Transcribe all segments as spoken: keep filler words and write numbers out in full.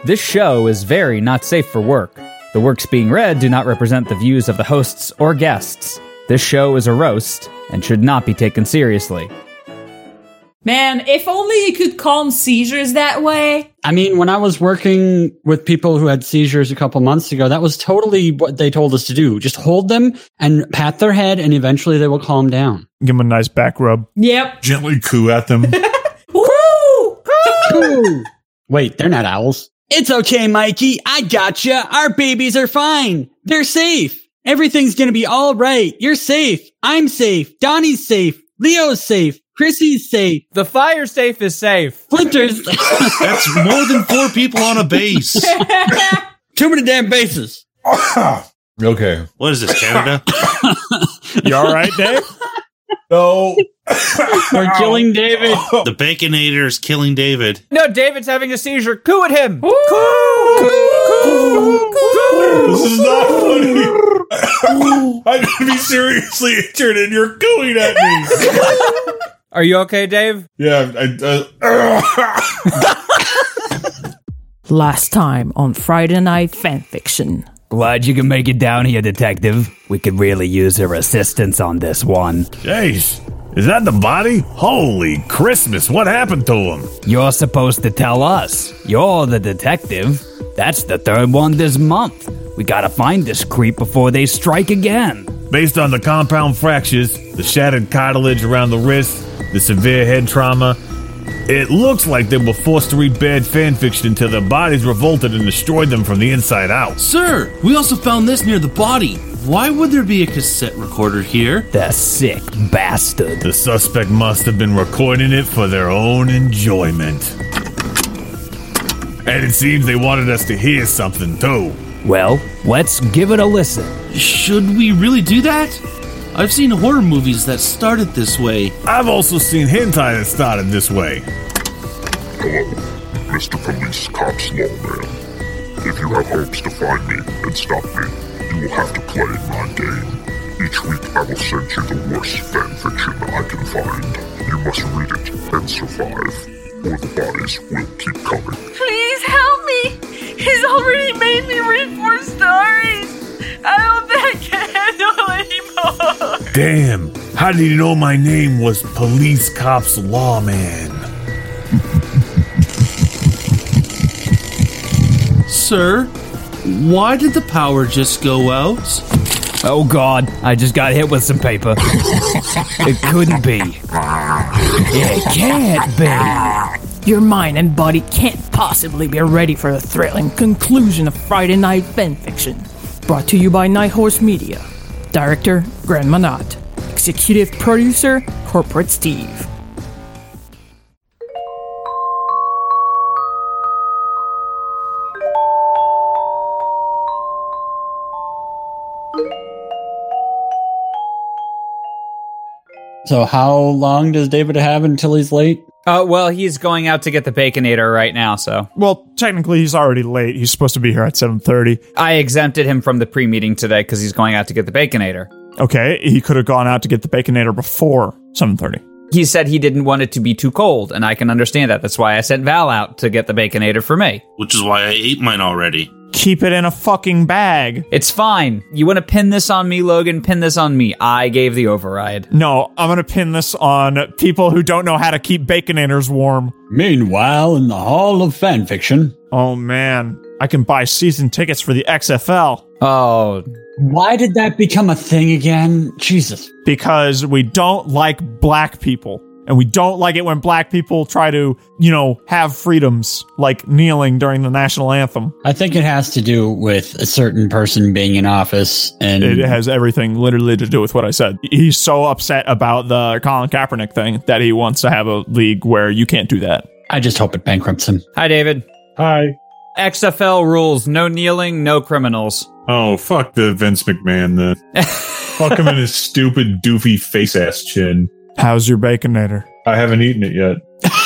This show is very not safe for work. The works being read do not represent the views of the hosts or guests. This show is a roast and should not be taken seriously. Man, if only you could calm seizures that way. I mean, when I was working with people who had seizures a couple months ago, that was totally what they told us to do. Just hold them and pat their head, and eventually they will calm down. Give them a nice back rub. Yep. Gently coo at them. Woo! Coo! Wait, they're not owls. It's okay, Mikey. I gotcha. Our babies are fine. They're safe. Everything's gonna be all right. You're safe. I'm safe. Donnie's safe. Leo's safe. Chrissy's safe. The fire safe is safe. Flinters. That's more than four people on a base. Too many damn bases. Okay. What is this, Canada? You all right, Dave? No. We're killing David. The Baconator is killing David. No, David's having a seizure. Coo at him. Coo! Coo! Coo! This is not funny. I'm going to be seriously injured and you're cooing at me. Are you okay, Dave? Yeah. I, uh, Last time on Friday Night Fanfiction. Glad you can make it down here, Detective. We could really use your assistance on this one. Jace, is that the body? Holy Christmas, what happened to him? You're supposed to tell us. You're the detective. That's the third one this month. We gotta find this creep before they strike again. Based on the compound fractures, the shattered cartilage around the wrist, the severe head trauma, it looks like they were forced to read bad fanfiction until their bodies revolted and destroyed them from the inside out. Sir, we also found this near the body. Why would there be a cassette recorder here? The sick bastard. The suspect must have been recording it for their own enjoyment. And it seems they wanted us to hear something, too. Well, let's give it a listen. Should we really do that? I've seen horror movies that started this way. I've also seen hentai that started this way. Hello, Mister Police Cops Lawman. If you have hopes to find me and stop me, you will have to play my game. Each week I will send you the worst fanfiction I can find. You must read it and survive, or the bodies will keep coming. Please help me! He's already made me read four stories! I don't think I can handle anymore! Damn, how did you know my name was Police Cops Lawman? Sir, why did the power just go out? Oh god, I just got hit with some paper. It couldn't be. It can't be. Your mind and body can't possibly be ready for the thrilling conclusion of Friday Night Fanfiction. Brought to you by Nighthorse Media. Director, Grant Manat. Executive Producer, Corporate Steve. So how long does David have until he's late? Uh, well, he's going out to get the Baconator right now, so. Well, technically, he's already late. He's supposed to be here at seven thirty. I exempted him from the pre-meeting today because he's going out to get the Baconator. Okay, he could have gone out to get the Baconator before seven thirty. He said he didn't want it to be too cold, and I can understand that. That's why I sent Val out to get the Baconator for me. Which is why I ate mine already. Keep it in a fucking bag. It's fine. You want to pin this on me, Logan? Pin this on me. I gave the override. No, I'm going to pin this on people who don't know how to keep Baconators warm. Meanwhile, in the Hall of Fanfiction. Oh, man. I can buy season tickets for the X F L. Oh. Why did that become a thing again? Jesus. Because we don't like black people. And we don't like it when black people try to, you know, have freedoms, like kneeling during the national anthem. I think it has to do with a certain person being in office. And it has everything literally to do with what I said. He's so upset about the Colin Kaepernick thing that he wants to have a league where you can't do that. I just hope it bankrupts him. Hi, David. Hi. X F L rules. No kneeling, no criminals. Oh, fuck the Vince McMahon. The fuck him in his stupid, doofy face-ass chin. How's your Baconator? I haven't eaten it yet.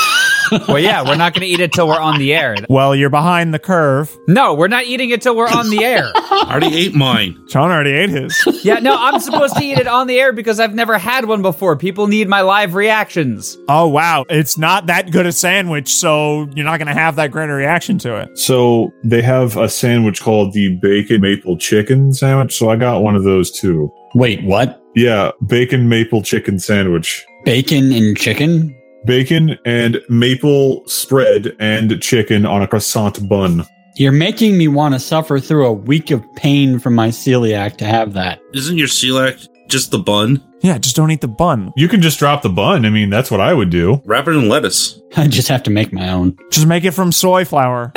Well, yeah, we're not going to eat it till we're on the air. Well, you're behind the curve. No, we're not eating it till we're on the air. I already ate mine. Sean already ate his. Yeah, no, I'm supposed to eat it on the air because I've never had one before. People need my live reactions. Oh, wow. It's not that good a sandwich, so you're not going to have that great a reaction to it. So they have a sandwich called the bacon maple chicken sandwich. So I got one of those too. Wait, what? Yeah, bacon maple chicken sandwich. Bacon and chicken? Bacon and maple spread and chicken on a croissant bun. You're making me want to suffer through a week of pain from my celiac to have that. Isn't your celiac just the bun? Yeah, just don't eat the bun. You can just drop the bun. I mean, that's what I would do. Wrap it in lettuce. I just have to make my own. Just make it from soy flour.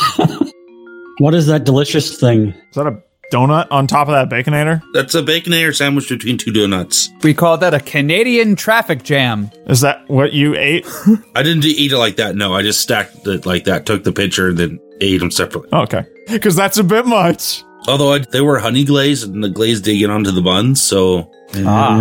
What is that delicious thing? Is that a donut on top of that Baconator? That's a Baconator sandwich between two donuts. We call that a Canadian traffic jam. Is that what you ate? I didn't eat it like that. No, I just stacked it like that, took the picture, and then ate them separately. Okay. Because that's a bit much. Although I, they were honey glazed, and the glaze did get onto the buns, so... Ah.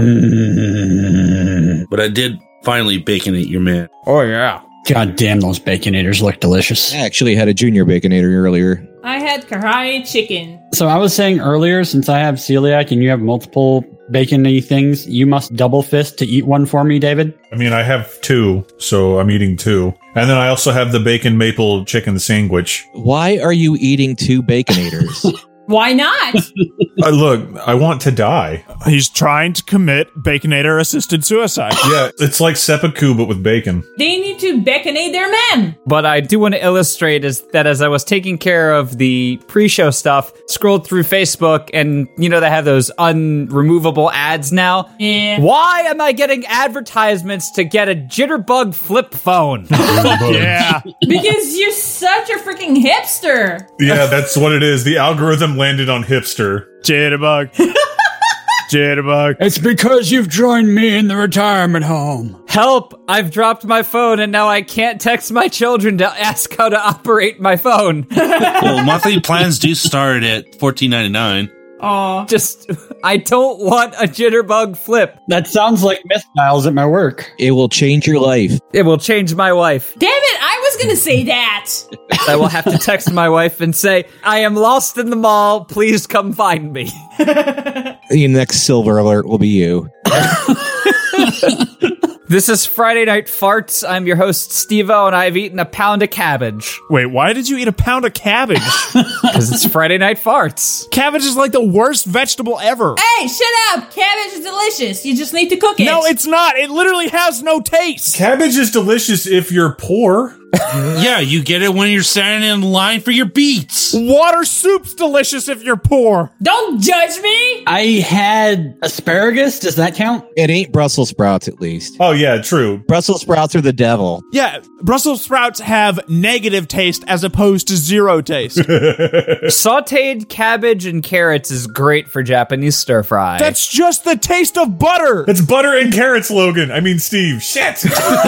But I did finally baconate your man. Oh, yeah. God damn, those Baconators look delicious. I actually had a junior Baconator earlier. I had karahi chicken. So I was saying earlier, since I have celiac and you have multiple bacon-y things, you must double fist to eat one for me, David? I mean, I have two, so I'm eating two. And then I also have the bacon maple chicken sandwich. Why are you eating two Baconators? Why not? Uh, look, I want to die. He's trying to commit Baconator-assisted suicide. Yeah, it's like seppuku, but with bacon. They need to baconate their man. But I do want to illustrate is that as I was taking care of the pre-show stuff, scrolled through Facebook, and, you know, they have those unremovable ads now. Yeah. Why am I getting advertisements to get a Jitterbug flip phone? Yeah. Because you're such a freaking hipster. Yeah, that's what it is. The algorithm landed on hipster. Jitterbug. Jitterbug. It's because you've joined me in the retirement home. Help! I've dropped my phone and now I can't text my children to ask how to operate my phone. Well, monthly plans do start at fourteen ninety-nine. Aw. Just, I don't want a Jitterbug flip. That sounds like missiles at my work. It will change your life. It will change my life. Damn it, I was gonna say that. I will have to text my wife and say, I am lost in the mall. Please come find me. The next silver alert will be you. This is Friday Night Farts. I'm your host, Steve-O, and I've eaten a pound of cabbage. Wait, why did you eat a pound of cabbage? Because it's Friday Night Farts. Cabbage is like the worst vegetable ever. Hey, shut up. Cabbage is delicious. You just need to cook it. No, it's not. It literally has no taste. Cabbage is delicious if you're poor. Yeah, you get it when you're standing in line for your beets. Water soup's delicious if you're poor. Don't judge me. I had asparagus. Does that count? It ain't Brussels sprouts, at least. Oh, yeah, true. Brussels sprouts are the devil. Yeah, Brussels sprouts have negative taste as opposed to zero taste. Sauteed cabbage and carrots is great for Japanese stir fry. That's just the taste of butter. It's butter and carrots, Logan. I mean, Steve. Shit.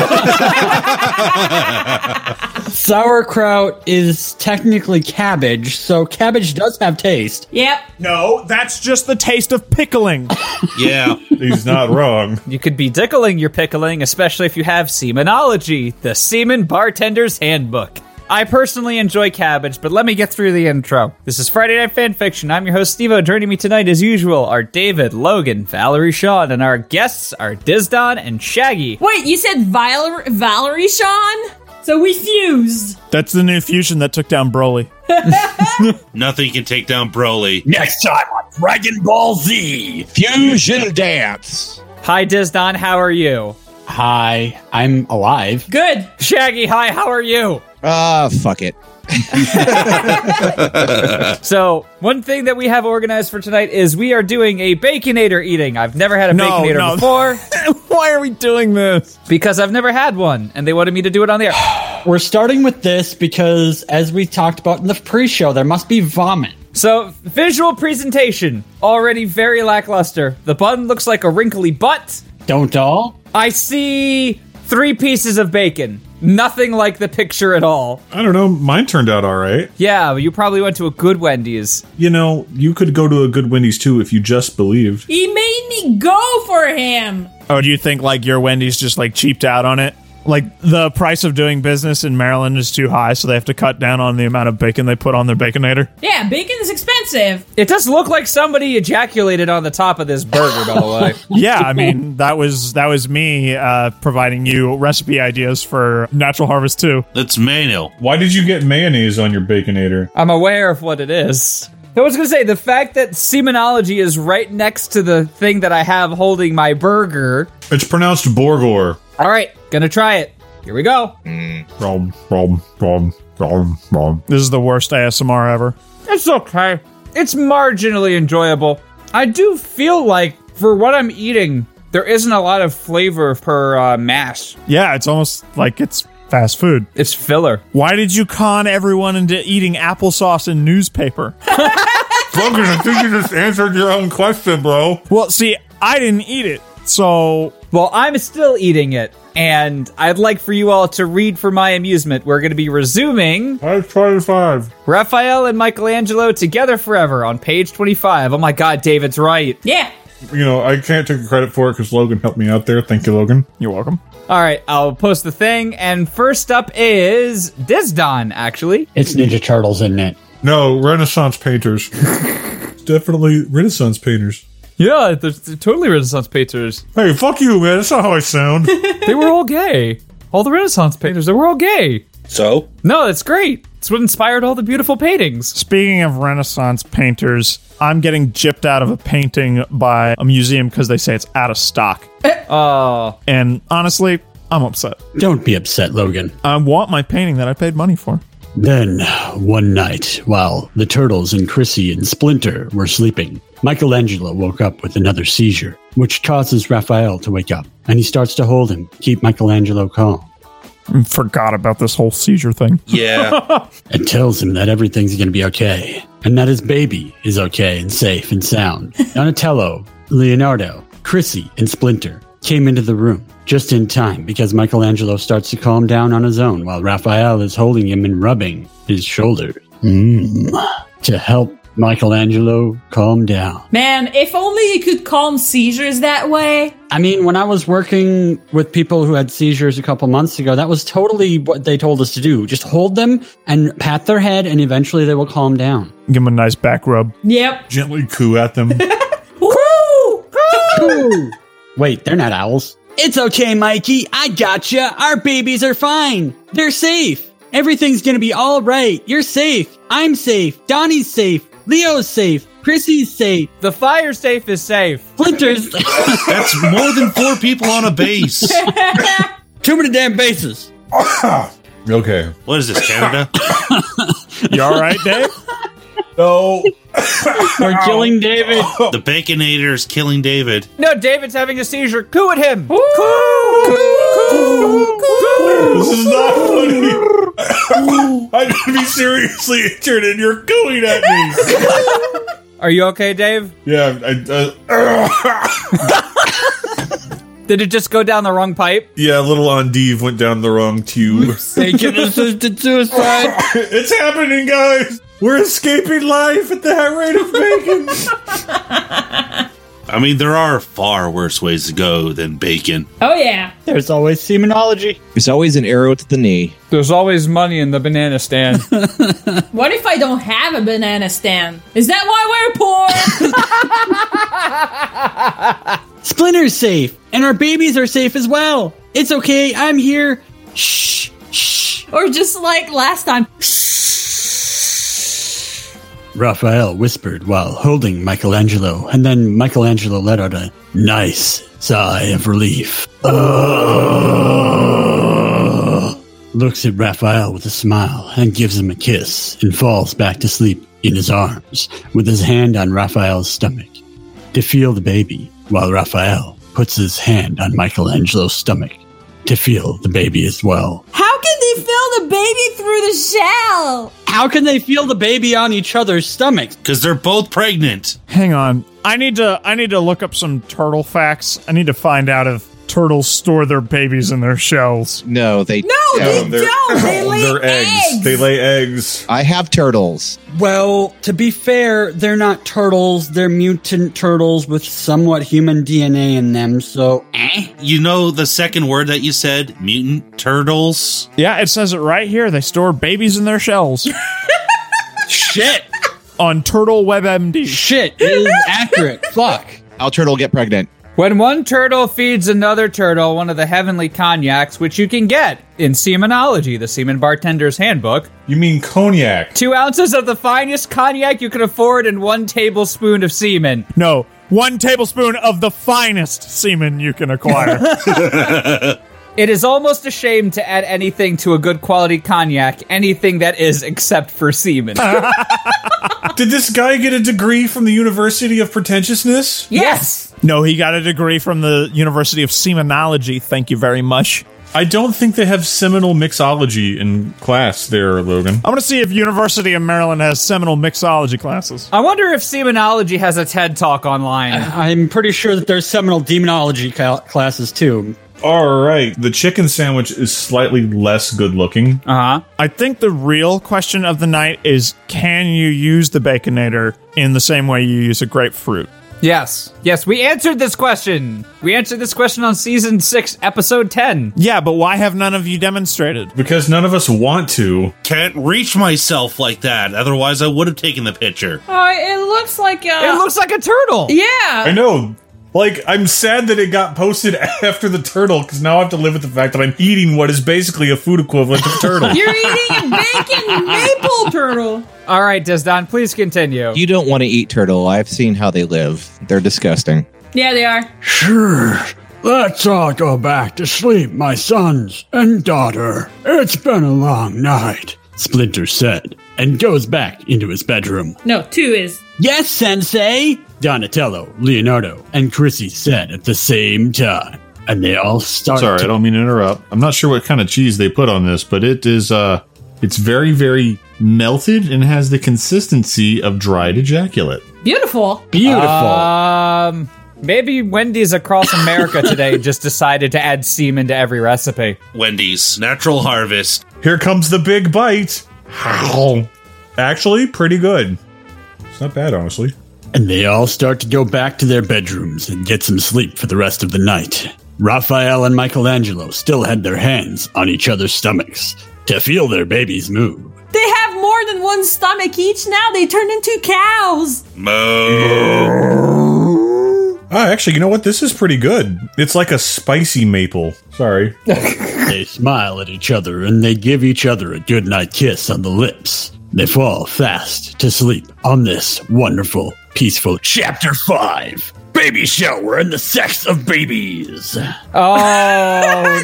Sauerkraut is technically cabbage, so cabbage does have taste. Yep. No, that's just the taste of pickling. Yeah. He's not wrong. You could be dickling your pickling, especially if you have Semenology, the Semen Bartender's Handbook. I personally enjoy cabbage, but let me get through the intro. This is Friday Night Fanfiction. I'm your host, Steve-O. Joining me tonight, as usual, are David, Logan, Valerie Sean, and our guests are Dizdon and Shaggy. Wait, you said Val- Valerie Sean? So we fused. That's the new fusion that took down Broly. Nothing can take down Broly. Next time on Dragon Ball Z, Fusion Dance. Hi, Dizdon. How are you? Hi, I'm alive. Good. Shaggy, hi. How are you? Ah, uh, fuck it. So, one thing that we have organized for tonight is we are doing a Baconator eating. I've never had a no, Baconator no. before. Why are we doing this? Because I've never had one, and they wanted me to do it on the air. We're starting with this because, as we talked about in the pre-show, there must be vomit. So, visual presentation, already very lackluster. The bun looks like a wrinkly butt. Don't all? I see three pieces of bacon. Nothing like the picture at all. I don't know. Mine turned out all right. Yeah, you probably went to a good Wendy's. You know, you could go to a good Wendy's too if you just believed. He made me go for him. Oh, do you think like your Wendy's just like cheaped out on it? Like, the price of doing business in Maryland is too high, so they have to cut down on the amount of bacon they put on their Baconator. Yeah, bacon is expensive. It does look like somebody ejaculated on the top of this burger, by the way. Yeah, I mean, that was that was me uh, providing you recipe ideas for Natural Harvest two. That's mayo. Why did you get mayonnaise on your Baconator? I'm aware of what it is. I was going to say, the fact that Semenology is right next to the thing that I have holding my burger. It's pronounced Borgor. All right, gonna try it. Here we go. Mm. Rom, rom, rom, rom, rom. This is the worst A S M R ever. It's okay. It's marginally enjoyable. I do feel like, for what I'm eating, there isn't a lot of flavor per uh, mass. Yeah, it's almost like it's fast food. It's filler. Why did you con everyone into eating applesauce and newspaper? Logan, I think you just answered your own question, bro. Well, see, I didn't eat it, so... Well, I'm still eating it, and I'd like for you all to read for my amusement. We're going to be resuming... Page twenty-five. Raphael and Michelangelo Together Forever on page twenty-five. Oh my god, David's right. Yeah. You know, I can't take the credit for it because Logan helped me out there. Thank you, Logan. You're welcome. All right, I'll post the thing, and first up is Dizdon, actually. It's Ninja Turtles, isn't it? No, Renaissance painters. Definitely Renaissance painters. Yeah, they're, they're totally Renaissance painters. Hey, fuck you, man. That's not how I sound. They were all gay. All the Renaissance painters, they were all gay. So? No, that's great. It's what inspired all the beautiful paintings. Speaking of Renaissance painters, I'm getting gypped out of a painting by a museum because they say it's out of stock. Oh. And honestly, I'm upset. Don't be upset, Logan. I want my painting that I paid money for. Then, one night, while the Turtles and Chrissy and Splinter were sleeping, Michelangelo woke up with another seizure, which causes Raphael to wake up, and he starts to hold him, keep Michelangelo calm. I forgot about this whole seizure thing. Yeah. And tells him that everything's going to be okay, and that his baby is okay and safe and sound. Donatello, Leonardo, Chrissy, and Splinter came into the room just in time because Michelangelo starts to calm down on his own while Raphael is holding him and rubbing his shoulder mm, to help Michelangelo calm down. Man, if only you could calm seizures that way. I mean, when I was working with people who had seizures a couple months ago, that was totally what they told us to do. Just hold them and pat their head, and eventually they will calm down. Give them a nice back rub. Yep. Gently coo at them. Woo! Coo! Wait, they're not owls. It's okay, Mikey. I gotcha. Our babies are fine. They're safe. Everything's gonna be all right. You're safe. I'm safe. Donnie's safe. Leo's safe. Chrissy's safe. The fire safe is safe. Splinters. That's more than four people on a base. Too many damn bases. Okay. What is this, Canada? You all right, Dave? No. We're killing David. The Baconator is killing David. No, David's having a seizure. Coo at him. This is not funny. I'm gonna be seriously injured and you're going at me. Are you okay, Dave? Yeah, I, uh, Did it just go down the wrong pipe? yeah, little Andive went down the wrong tube. Bacon-assisted suicide. It's happening, guys. We're escaping life at the rate of bacon. I mean, there are far worse ways to go than bacon. Oh, yeah. There's always semenology. There's always an arrow to the knee. There's always money in the banana stand. What if I don't have a banana stand? Is that why we're poor? Splinter's safe, and our babies are safe as well. It's okay. I'm here. Shh. Shh. Or just like last time. Raphael whispered while holding Michelangelo, and then Michelangelo let out a nice sigh of relief. Oh. Looks at Raphael with a smile and gives him a kiss and falls back to sleep in his arms with his hand on Raphael's stomach to feel the baby, while Raphael puts his hand on Michelangelo's stomach to feel the baby as well. How can they feel the baby through the shell? How can they feel the baby on each other's stomachs? Because they're both pregnant. Hang on. I need to I need to look up some turtle facts. I need to find out if turtles store their babies in their shells. No, they No, they don't. They lay They're eggs. eggs. They lay eggs. I have turtles. Well, to be fair, they're not turtles. They're mutant turtles with somewhat human D N A in them, so eh. You know the second word that you said? Mutant turtles? Yeah, it says it right here. They store babies in their shells. Shit. On Turtle WebMD. Shit, it is accurate. Fuck. How turtle get pregnant? When one turtle feeds another turtle one of the heavenly cognacs, which you can get in Semenology, the Semen Bartender's Handbook. You mean cognac? Two ounces of the finest cognac you can afford and one tablespoon of semen. No, one tablespoon of the finest semen you can acquire. It is almost a shame to add anything to a good quality cognac, anything that is except for semen. Did this guy get a degree from the University of Pretentiousness? Yes! No, he got a degree from the University of Semenology. Thank you very much. I don't think they have seminal mixology in class there, Logan. I'm going to see if University of Maryland has seminal mixology classes. I wonder if Semenology has a TED Talk online. I'm pretty sure that there's seminal demonology cal- classes too. All right, the chicken sandwich is slightly less good looking. Uh-huh. I think the real question of the night is, can you use the Baconator in the same way you use a grapefruit? Yes. Yes, we answered this question. We answered this question on Season six, Episode ten. Yeah, but why have none of you demonstrated? Because none of us want to. Can't reach myself like that. Otherwise, I would have taken the picture. Oh, it looks like a... It looks like a turtle. Yeah. I know. Like, I'm sad that it got posted after the turtle, because now I have to live with the fact that I'm eating what is basically a food equivalent of turtle. You're eating a bacon maple turtle. All right, Desdon, please continue. You don't want to eat turtle. I've seen how they live. They're disgusting. Yeah, they are. Sure. Let's all go back to sleep, my sons and daughter. It's been a long night, Splinter said, and goes back into his bedroom. No, two is. Yes, Sensei! Donatello, Leonardo, and Chrissy said at the same time. And they all started Sorry, to- I don't mean to interrupt. I'm not sure what kind of cheese they put on this, but it is, uh, it's very, very melted and has the consistency of dried ejaculate. Beautiful. Beautiful. Um, maybe Wendy's across America today just decided to add semen to every recipe. Wendy's, natural harvest. Here comes the big bite. Actually, pretty good. It's not bad, honestly. And they all start to go back to their bedrooms and get some sleep for the rest of the night. Raphael and Michelangelo still had their hands on each other's stomachs to feel their babies move. They have more than one stomach each now. They turned into cows. Moo. Ah, actually, you know what? This is pretty good. It's like a spicy maple. Sorry. They smile at each other and they give each other a goodnight kiss on the lips. They fall fast to sleep on this wonderful, peaceful Chapter five. Baby shower and the sex of babies. Oh,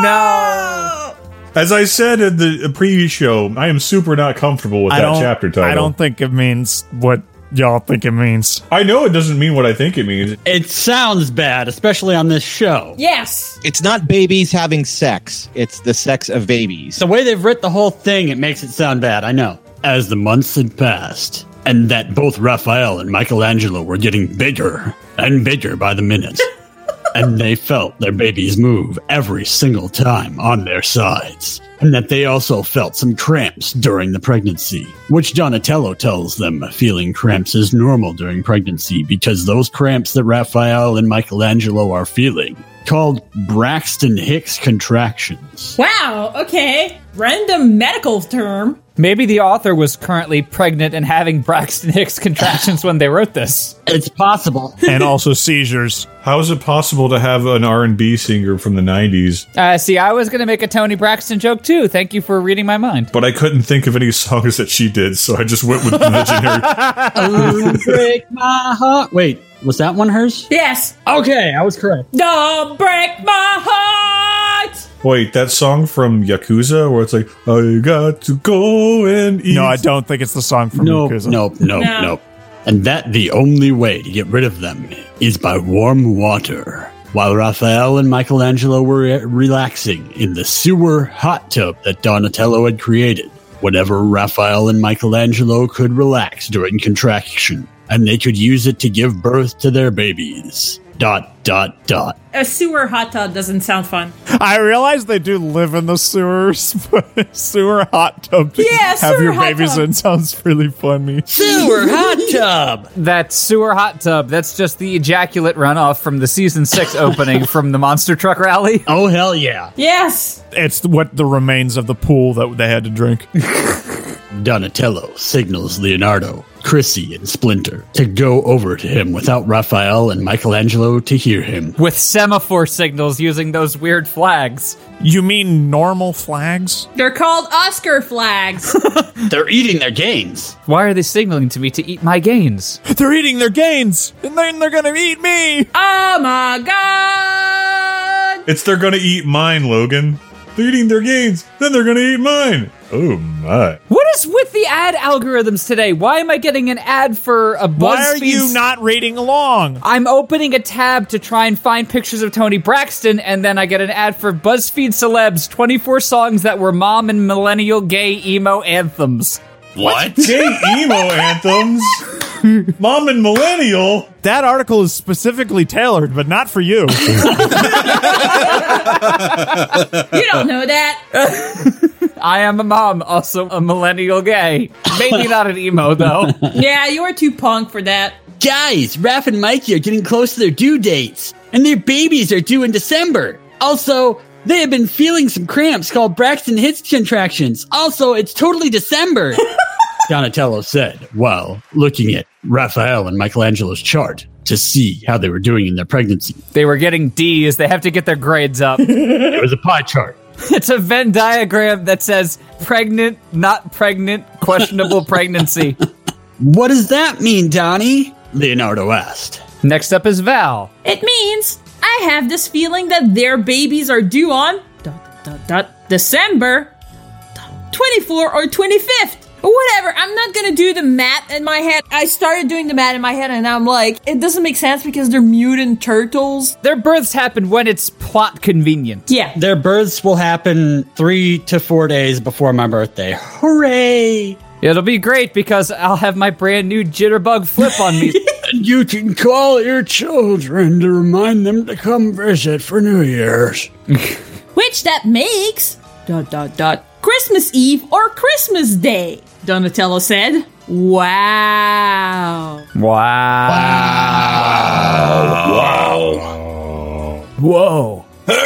no. As I said in the previous show, I am super not comfortable with I that don't, chapter title. I don't think it means what y'all think it means. I know it doesn't mean what I think it means. It sounds bad, especially on this show. Yes. It's not babies having sex. It's the sex of babies. The way they've written the whole thing, it makes it sound bad, I know. As the months had passed, and that both Raphael and Michelangelo were getting bigger and bigger by the minute, and they felt their babies move every single time on their sides, and that they also felt some cramps during the pregnancy, which Donatello tells them feeling cramps is normal during pregnancy because those cramps that Raphael and Michelangelo are feeling, called Braxton Hicks contractions. Wow, okay. Random medical term. Maybe the author was currently pregnant and having Braxton Hicks contractions when they wrote this. It's possible. And also seizures. How is it possible to have an R and B singer from the nineties? Uh, see, I was going to make a Tony Braxton joke too. Thank you for reading my mind. But I couldn't think of any songs that she did, so I just went with the generic. Oh, break my heart. Wait, was that one hers? Yes. Okay, I was correct. Don't break my heart. Wait, that song from Yakuza where it's like, I got to go and eat. No, I don't think it's the song from Nope, Yakuza. nope, nope, No. nope. And that the only way to get rid of them is by warm water. While Raphael and Michelangelo were re- relaxing in the sewer hot tub that Donatello had created, whenever Raphael and Michelangelo could relax during contraction, and they could use it to give birth to their babies. Dot, dot, dot. A sewer hot tub doesn't sound fun. I realize they do live in the sewers, but sewer hot tub to Yeah, have sewer your hot babies tub. in sounds really funny. Sewer hot tub! That sewer hot tub, that's just the ejaculate runoff from the season six opening from the Monster Truck Rally. Oh, hell yeah. Yes. It's what the remains of the pool that they had to drink. Donatello signals Leonardo, Chrissy, and Splinter to go over to him without Raphael and Michelangelo to hear him. With semaphore signals using those weird flags. You mean normal flags? They're called Oscar flags. They're eating their gains. Why are they signaling to me to eat my gains? They're eating their gains, and then they're gonna eat me! Oh my god! It's they're gonna eat mine, Logan. They're eating their gains, then they're gonna eat mine. Oh my. What is with the ad algorithms today? Why am I getting an ad for a BuzzFeed? Why are you not reading along? I'm opening a tab to try and find pictures of Tony Braxton, and then I get an ad for BuzzFeed Celebs twenty-four songs that were mom and millennial gay emo anthems. What? Gay emo anthems? Mom and millennial? That article is specifically tailored, but not for you. You don't know that. I am a mom, also a millennial gay. Maybe not an emo, though. Yeah, you are too punk for that. Guys, Raph and Mikey are getting close to their due dates, and their babies are due in December. Also, they have been feeling some cramps called Braxton Hicks contractions. Also, it's totally December. Donatello said, while looking at Raphael and Michelangelo's chart to see how they were doing in their pregnancy. They were getting D's. They have to get their grades up. It was a pie chart. It's a Venn diagram that says pregnant, not pregnant, questionable pregnancy. What does that mean, Donnie? Leonardo asked. Next up is Val. It means I have this feeling that their babies are due on dot, dot, dot, December twenty-fourth or twenty-fifth. Or whatever, I'm not gonna do the math in my head. I started doing the math in my head and I'm like, it doesn't make sense because they're mutant turtles. Their births happen when it's plot convenient. Yeah. Their births will happen three to four days before my birthday. Hooray! It'll be great because I'll have my brand new jitterbug flip on me. And you can call your children to remind them to come visit for New Year's. Which that makes dot dot dot Christmas Eve or Christmas Day, Donatello said. Wow. Wow. Wow. Whoa.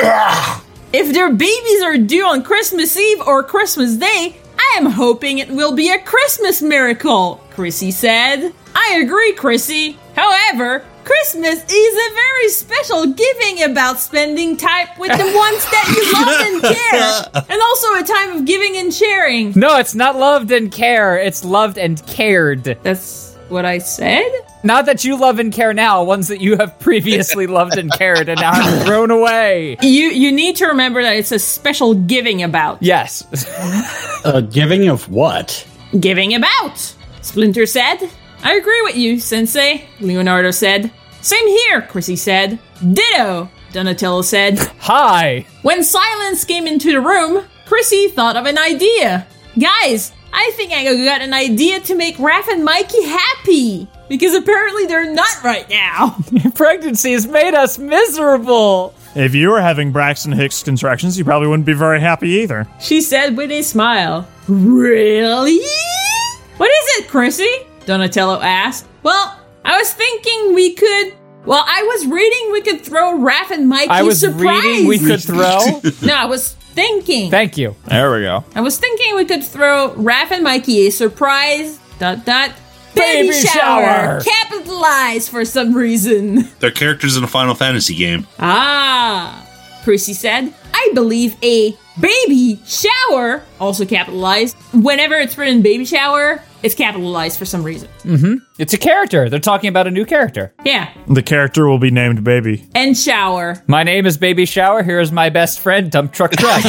If their babies are due on Christmas Eve or Christmas Day, I am hoping it will be a Christmas miracle, Chrissy said. I agree, Chrissy. However, Christmas is a very special giving about spending time with the ones that you love and care. And also a time of giving and sharing. No, it's not loved and care. It's loved and cared. That's what I said? Not that you love and care now, ones that you have previously loved and cared and now have thrown away. You you need to remember that it's a special giving about. Yes. A giving of what? Giving about, Splinter said. I agree with you, Sensei, Leonardo said. Same here, Chrissy said. Ditto, Donatello said. Hi. When silence came into the room, Chrissy thought of an idea. Guys, I think I got an idea to make Raph and Mikey happy. Because apparently they're not right now. Pregnancy has made us miserable. If you were having Braxton Hicks contractions, you probably wouldn't be very happy either. She said with a smile. Really? What is it, Chrissy? Donatello asked. Well, I was thinking we could... Well, I was reading we could throw Raph and Mikey I was surprise. reading we could throw? No, I was thinking. Thank you. There we go. I was thinking we could throw Raph and Mikey a surprise... Dot dot... Baby, Baby shower. shower. Capitalized for some reason. They're characters in a Final Fantasy game. Ah, Prissy said. I believe a baby shower, also capitalized. Whenever it's written baby shower, it's capitalized for some reason. Mm-hmm. It's a character. They're talking about a new character. Yeah. The character will be named Baby. And shower. My name is Baby Shower. Here is my best friend, Dump Truck Treg.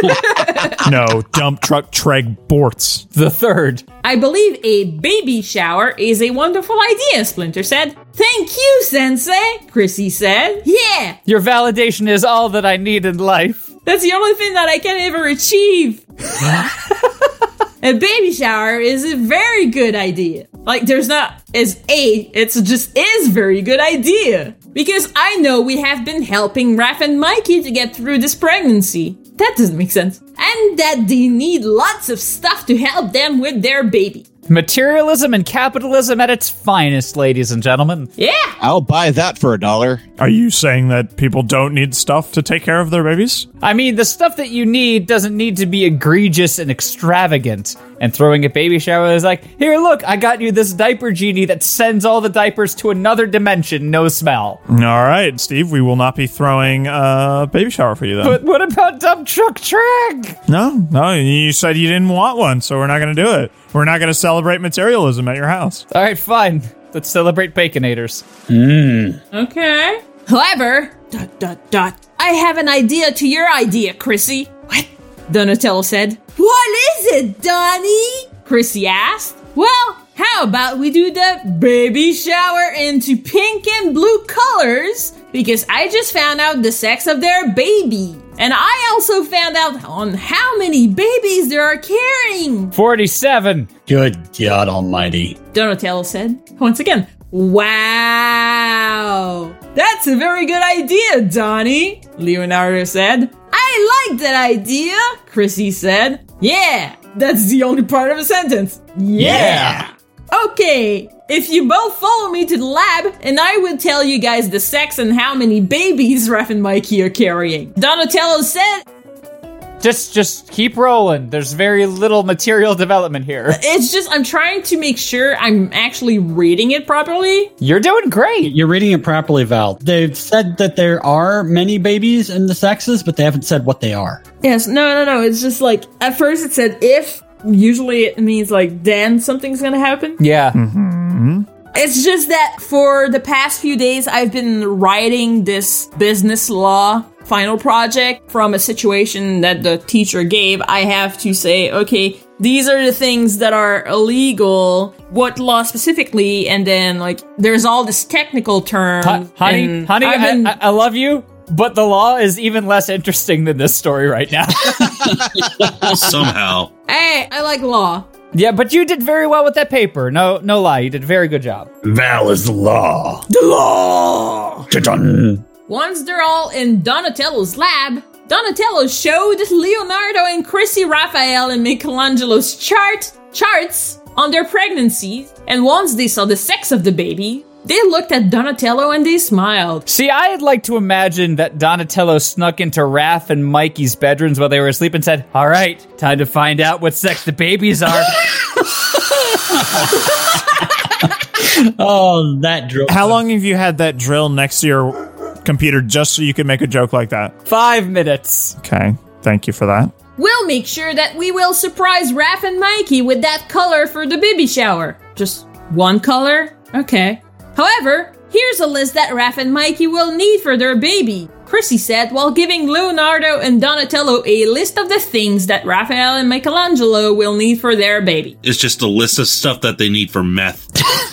No, Dump Truck Treg Bortz. The third. I believe a baby shower is a wonderful idea, Splinter said. Thank you, Sensei, Chrissy said. Yeah. Your validation is all that I need in life. That's the only thing that I can ever achieve. A baby shower is a very good idea. Like, there's not as a, it's just is very good idea. Because I know we have been helping Raph and Mikey to get through this pregnancy. That doesn't make sense. And that they need lots of stuff to help them with their baby. Materialism and capitalism at its finest, ladies and gentlemen. Yeah. I'll buy that for a dollar. Are you saying that people don't need stuff to take care of their babies? I mean, the stuff that you need doesn't need to be egregious and extravagant. And throwing a baby shower is like, here, look, I got you this diaper genie that sends all the diapers to another dimension, no smell. All right, Steve, we will not be throwing a baby shower for you then. But what about Dump Truck Trek? No, no, you said you didn't want one, so we're not going to do it. We're not going to celebrate materialism at your house. All right, fine. Let's celebrate Baconators. Mmm. Okay. However, dot, dot, dot, I have an idea to your idea, Chrissy. What? Donatello said. What is it, Donnie? Chrissy asked. Well, how about we do the baby shower into pink and blue colors? Because I just found out the sex of their baby. And I also found out on how many babies they are carrying. forty-seven. Good God almighty. Donatello said. Once again, wow. That's a very good idea, Donnie, Leonardo said. I like that idea, Chrissy said. Yeah, that's the only part of a sentence. Yeah. yeah. Okay, if you both follow me to the lab, and I will tell you guys the sex and how many babies Raph and Mikey are carrying. Donatello said... Just, just keep rolling. There's very little material development here. It's just, I'm trying to make sure I'm actually reading it properly. You're doing great. You're reading it properly, Val. They've said that there are many babies in the sexes, but they haven't said what they are. Yes, no, no, no. It's just like, at first it said if. Usually it means like then something's gonna happen. Yeah. Mm-hmm. It's just that for the past few days, I've been writing this business law final project from a situation that the teacher gave. I have to say, okay, these are the things that are illegal, what law specifically, and then like there's all this technical terms. H- honey, honey, been, I, I love you, but the law is even less interesting than this story right now. Somehow. Hey, I like law. Yeah, but you did very well with that paper. No, no lie, you did a very good job. Val is the law. The law. Dun-dun. Once they're all in Donatello's lab, Donatello showed Leonardo and Chrissy, Raphael, and Michelangelo's chart charts on their pregnancies, and once they saw the sex of the baby, they looked at Donatello and they smiled. See, I'd like to imagine that Donatello snuck into Raph and Mikey's bedrooms while they were asleep and said, all right, time to find out what sex the babies are. Oh, that drill. How long have you had that drill next to your computer just so you could make a joke like that? Five minutes. Okay, thank you for that. We'll make sure that we will surprise Raph and Mikey with that color for the baby shower. Just one color? Okay. However, here's a list that Raph and Mikey will need for their baby, Chrissy said while giving Leonardo and Donatello a list of the things that Raphael and Michelangelo will need for their baby. It's just a list of stuff that they need for meth.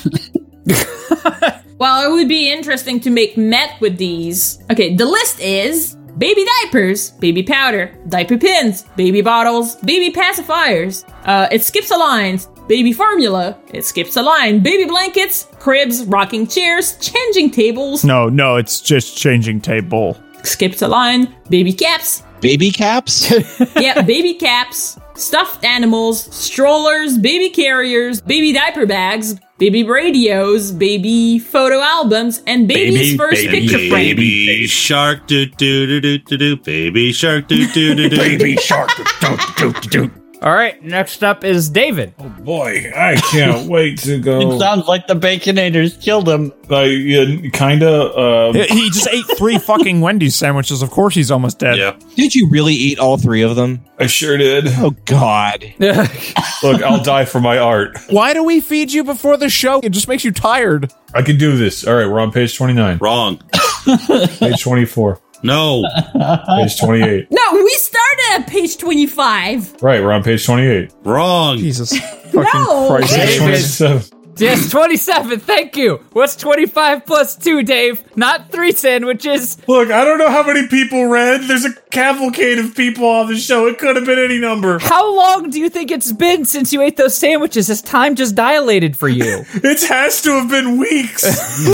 Well, it would be interesting to make meth with these. Okay, the list is baby diapers, baby powder, diaper pins, baby bottles, baby pacifiers. Uh, it skips a line. Baby formula, it skips a line. Baby blankets, cribs, rocking chairs, changing tables. No, no, it's just changing table. Skips a line. Baby caps. Baby caps? Yeah, baby caps. Stuffed animals, strollers, baby carriers, baby diaper bags, baby radios, baby photo albums, and baby's baby, first baby, picture frame. Baby shark, do do do do do do. Baby shark, do do do do. Baby shark, do do do do. All right, next up is David. Oh boy, I can't wait to go. It sounds like the Baconators killed him. Uh, yeah, kinda. Um, He he just ate three fucking Wendy's sandwiches. Of course he's almost dead. Yeah. Did you really eat all three of them? I sure did. Oh, God. Look, I'll die for my art. Why do we feed you before the show? It just makes you tired. I can do this. All right, we're on page twenty-nine. Wrong. Page twenty-four. No. Page twenty-eight. No, we started at page twenty-five. Right, we're on page twenty-eight. Wrong. Jesus fucking No. Christ. Page twenty-seven. Yes, twenty-seven, thank you. What's twenty-five plus two, Dave? Not three sandwiches. Look, I don't know how many people read. There's a cavalcade of people on the show. It could have been any number. How long do you think it's been since you ate those sandwiches? Has time just dilated for you? It has to have been weeks.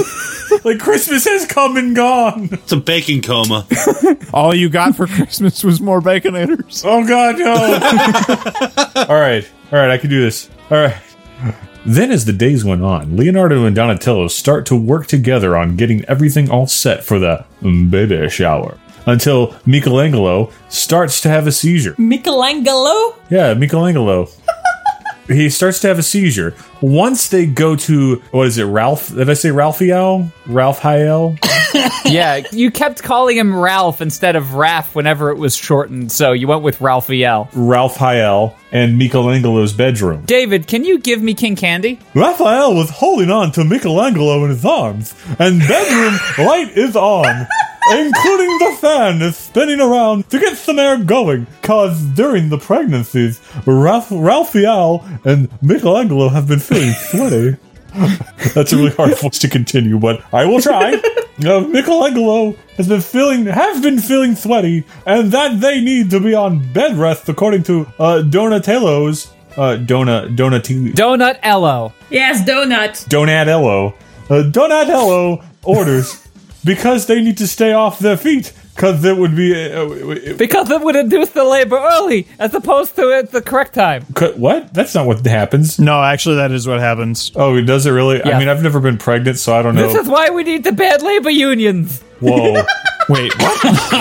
Like Christmas has come and gone. It's a bacon coma. All you got for Christmas was more Baconators. Oh God, no! All right, all right, I can do this. All right. Then, as the days went on, Leonardo and Donatello start to work together on getting everything all set for the baby shower. Until Michelangelo starts to have a seizure. Michelangelo? Yeah, Michelangelo. He starts to have a seizure. Once they go to, what is it, Ralph? Did I say Ralphio? Ralph Hyel? Yeah, you kept calling him Ralph instead of Raph whenever it was shortened, so you went with Ralphiel. Ralph Hyel and Michelangelo's bedroom. David, can you give me King Candy? Raphael was holding on to Michelangelo in his arms, and bedroom light is on. Including the fan is spinning around to get some air going, cause during the pregnancies, Ralph, Raphael and Michelangelo have been feeling sweaty. That's a really hard voice to continue, but I will try. Uh, Michelangelo has been feeling, have been feeling sweaty, and that they need to be on bed rest, according to uh, Donatello's, uh, Dona, Donati, Donatello. Yes, donut. Donatello, uh, Donatello orders. Because they need to stay off their feet, because it would be... Uh, because it would induce the labor early, as opposed to at the correct time. What? That's not what happens. No, actually, that is what happens. Oh, does it really? Yeah. I mean, I've never been pregnant, so I don't know. This is why we need the bad labor unions. Whoa. Wait, what?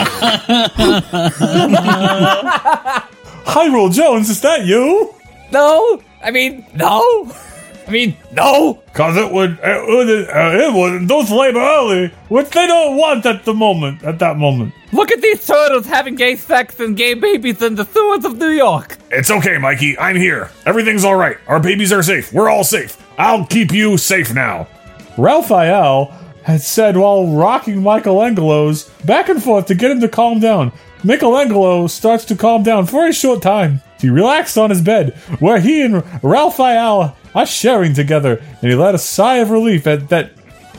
Hyrule Jones, is that you? No. I mean, no. I mean, no. Because it would, it would, uh, it would induce labor early, which they don't want at the moment, at that moment. Look at these turtles having gay sex and gay babies in the sewers of New York. It's okay, Mikey. I'm here. Everything's all right. Our babies are safe. We're all safe. I'll keep you safe now. Raphael had said while rocking Michelangelo's back and forth to get him to calm down. Michelangelo starts to calm down for a short time. He relaxed on his bed, where he and Raphael are sharing together, and he let a sigh of relief at that.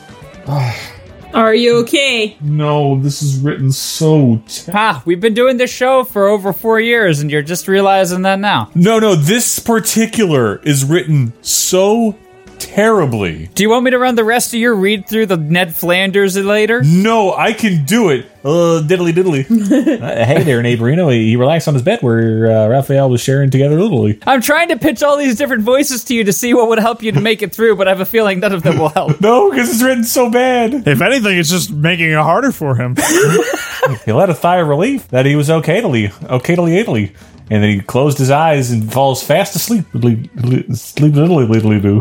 Are you okay? No, this is written so. T- ha! We've been doing this show for over four years, and you're just realizing that now. No, no, this particular is written so terribly. Do you want me to run the rest of your read through the Ned Flanders later? No, I can do it. Uh, diddly diddly. uh, hey there, neighborino. He relaxed on his bed where uh, Raphael was sharing together literally. I'm trying to pitch all these different voices to you to see what would help you to make it through, but I have a feeling none of them will help. No, because it's written so bad. If anything, it's just making it harder for him. He let a sigh of relief that he was okay to leave. Okay to Italy. And then he closed his eyes and falls fast asleep. Sleep little, little, do.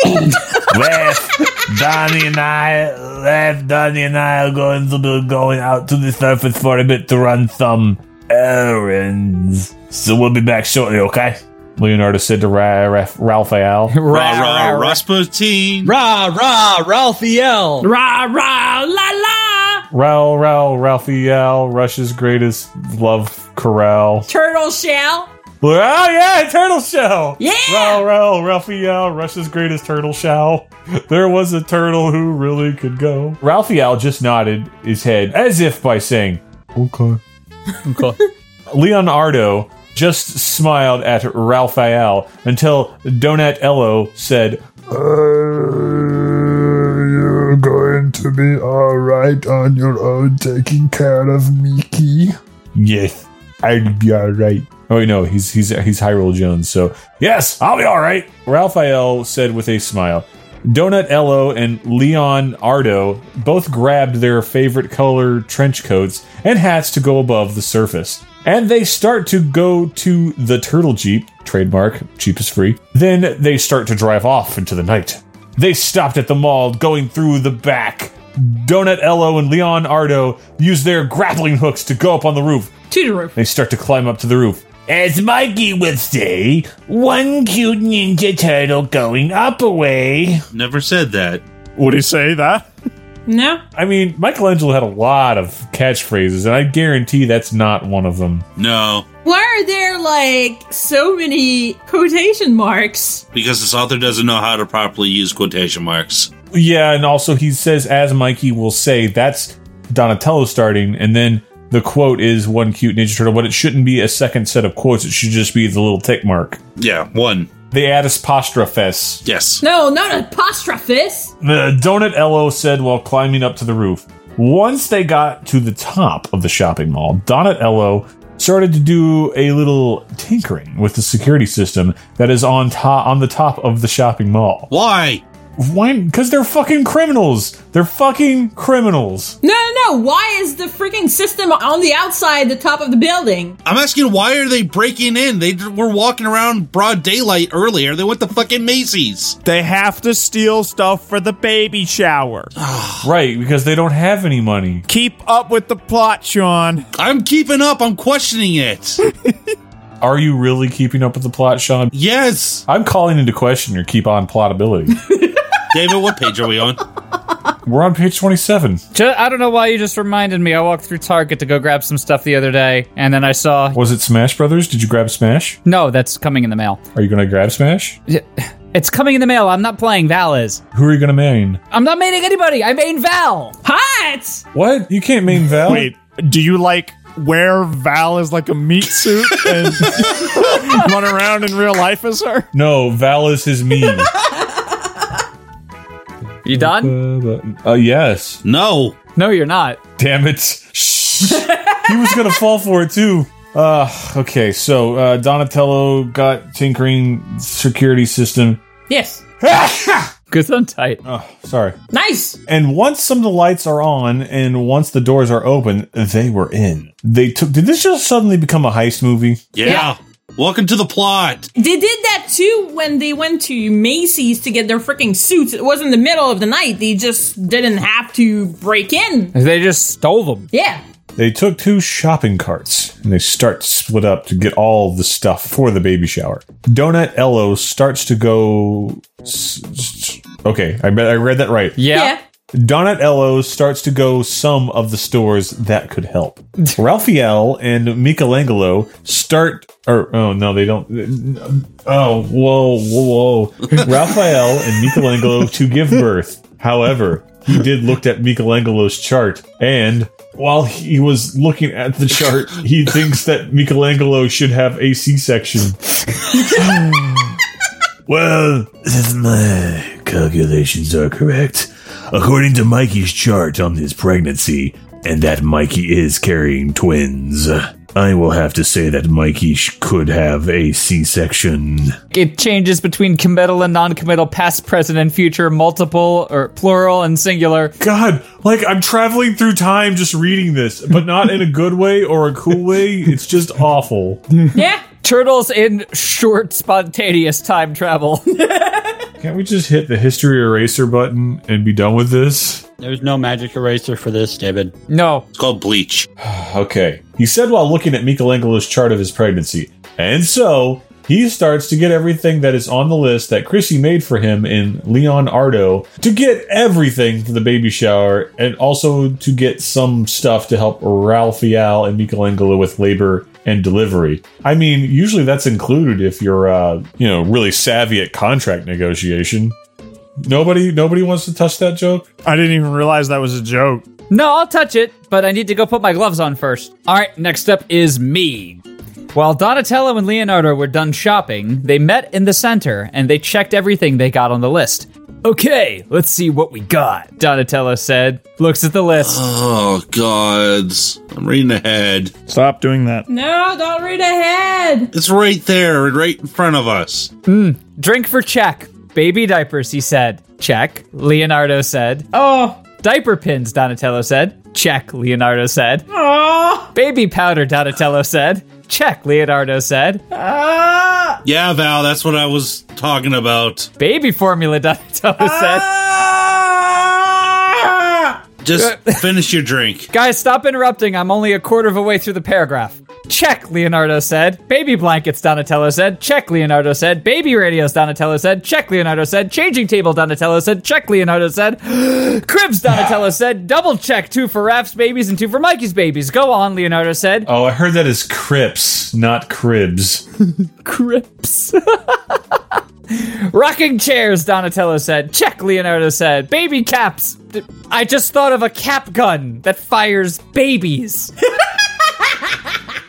Left, Donnie and I, left, Donnie and I are going to be going out to the surface for a bit to run some errands. So we'll be back shortly, okay? Leonardo said to Ra- Ra- Raphael. Rah, rah, Rasputin. Rah, rah, Raphael. Rah, rah, la, la. Raul, Raul, Raphael, Russia's greatest love corral. Turtle shell. Oh, yeah, turtle shell. Yeah. Raul, Raul, Raphael, Russia's greatest turtle shell. There was a turtle who really could go. Raphael just nodded his head as if by saying, okay. Okay. Leonardo just smiled at Raphael until Donatello said, Uh, you're going to be alright on your own taking care of Mickey? yes, I'll be alright. Oh, wait, no, he's he's he's Hyrule Jones, so yes, I'll be alright. Raphael said with a smile. Donatello and Leonardo both grabbed their favorite color trench coats and hats to go above the surface. And they start to go to the Turtle Jeep, trademark, Jeep is free. Then they start to drive off into the night. They stopped at the mall, going through the back. Donatello and Leonardo use their grappling hooks to go up on the roof. To the roof. They start to climb up to the roof. As Mikey would say, one cute ninja turtle going up a way. Never said that. Would he say that? No. I mean, Michelangelo had a lot of catchphrases, and I guarantee that's not one of them. No. Why are there, like, so many quotation marks? Because this author doesn't know how to properly use quotation marks. Yeah, and also he says, as Mikey will say, that's Donatello starting, and then the quote is one cute Ninja Turtle, but it shouldn't be a second set of quotes. It should just be the little tick mark. Yeah, one. They add apostrophes. Yes. No, not apostrophes. The Donatello said while climbing up to the roof. Once they got to the top of the shopping mall, Donatello started to do a little tinkering with the security system that is on top on the top of the shopping mall. Why? Why? Because they're fucking criminals. They're fucking criminals. No, no, no. Why is the freaking system on the outside, the top of the building? I'm asking, why are they breaking in? They were walking around broad daylight earlier. They went to fucking Macy's. They have to steal stuff for the baby shower. Right, because they don't have any money. Keep up with the plot, Sean. I'm keeping up. I'm questioning it. Are you really keeping up with the plot, Sean? Yes. I'm calling into question your keep on plotability. David, what page are we on? We're on page twenty-seven. I don't know why you just reminded me. I walked through Target to go grab some stuff the other day, and then I saw... Was it Smash Brothers? Did you grab Smash? No, that's coming in the mail. Are you going to grab Smash? It's coming in the mail. I'm not playing. Val is. Who are you going to main? I'm not maining anybody. I main Val. Hot! What? You can't main Val? Wait, do you like... wear Val as like a meat suit and run around in real life as her? No, Val is his meme. You done? Uh, yes. No. No, you're not. Damn it. Shh. He was going to fall for it too. Uh, okay, so uh, Donatello got tinkering security system. Yes. Good on tight. Oh, sorry. Nice. And once some of the lights are on and once the doors are open, they were in. They took. Did this just suddenly become a heist movie? Yeah. Yeah. Welcome to the plot. They did that too when they went to Macy's to get their freaking suits. It was in the middle of the night. They just didn't have to break in. They just stole them. Yeah. They took two shopping carts and they start to split up to get all the stuff for the baby shower. Donatello starts to go. S- s- okay, I bet I read that right. Yeah. Yeah. Donatello starts to go some of the stores that could help. Raphael and Michelangelo start, or oh no, they don't. Oh, whoa, whoa, whoa! Raphael and Michelangelo to give birth. However, he did look at Michelangelo's chart, and while he was looking at the chart, he thinks that Michelangelo should have a C-section. Well, if my calculations are correct, according to Mikey's chart on his pregnancy, and that Mikey is carrying twins, I will have to say that Mikey sh- could have a C-section. It changes between committal and non-committal, past, present, and future, multiple, or plural and singular. God, like, I'm traveling through time just reading this, but not in a good way or a cool way. It's just awful. Yeah. Turtles in short, spontaneous time travel. Can't we just hit the history eraser button and be done with this? There's no magic eraser for this, David. No. It's called bleach. Okay. He said while looking at Michelangelo's chart of his pregnancy. And so, he starts to get everything that is on the list that Chrissy made for him in Leonardo to get everything for the baby shower and also to get some stuff to help Raphael and Michelangelo with labor and delivery. I mean, usually that's included if you're, uh, you know, really savvy at contract negotiation. Nobody, nobody wants to touch that joke? I didn't even realize that was a joke. No, I'll touch it, but I need to go put my gloves on first. All right, next up is me. While Donatello and Leonardo were done shopping, they met in the center and they checked everything they got on the list. Okay, let's see what we got, Donatello said. Looks at the list. Oh, God. I'm reading ahead. Stop doing that. No, don't read ahead. It's right there, right in front of us. Mm, drink for check. Baby diapers, he said. Check. Leonardo said. Oh. Diaper pins, Donatello said. Check, Leonardo said. Oh. Baby powder, Donatello said. Check, Leonardo said. Ah. Yeah, Val, that's what I was talking about. Baby formula, Donatello said. Ah. Just finish your drink. Guys, stop interrupting. I'm only a quarter of a way through the paragraph. Check, Leonardo said. Baby blankets, Donatello said. Check, Leonardo said. Baby radios, Donatello said. Check, Leonardo said. Changing table, Donatello said. Check, Leonardo said. Cribs, Donatello said. Double check, two for Raph's babies and two for Mikey's babies. Go on, Leonardo said. Oh, I heard that as Crips, not Cribs. Crips. Rocking chairs, Donatello said. Check, Leonardo said. Baby caps. I just thought of a cap gun that fires babies.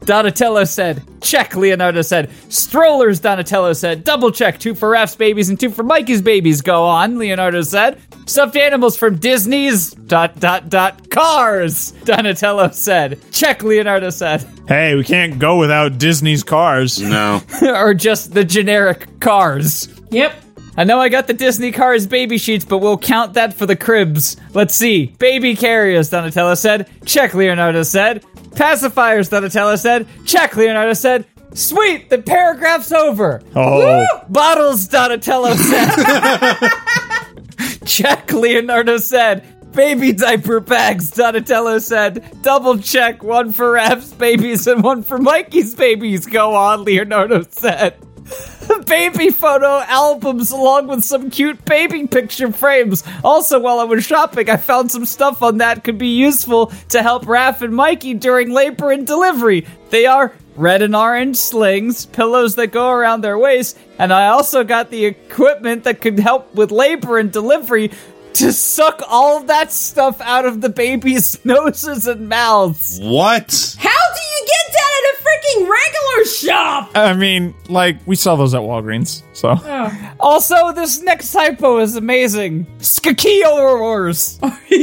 Donatello said. Check, Leonardo said. Strollers, Donatello said. Double check. Two for Raph's babies and two for Mikey's babies. Go on, Leonardo said. Stuffed animals from Disney's dot dot dot cars, Donatello said. Check, Leonardo said. Hey, we can't go without Disney's cars. No. Or just the generic cars. Yep. I know I got the Disney Cars baby sheets, but we'll count that for the cribs. Let's see. Baby carriers, Donatello said. Check, Leonardo said. Pacifiers, Donatello said. Check, Leonardo said. Sweet, the paragraph's over. Oh. Woo! Bottles, Donatello said. Check, Leonardo said. Baby diaper bags, Donatello said. Double check, one for Raph's babies and one for Mikey's babies. Go on, Leonardo said. Baby photo albums along with some cute baby picture frames. Also, while I was shopping, I found some stuff on that could be useful to help Raph and Mikey during labor and delivery. They are red and orange slings, pillows that go around their waist, and I also got the equipment that could help with labor and delivery to suck all of that stuff out of the baby's noses and mouths. What? How do you get that at a freaking regular shop? I mean, like, we sell those at Walgreens, so. Oh. Also, this next typo is amazing. Skikiors.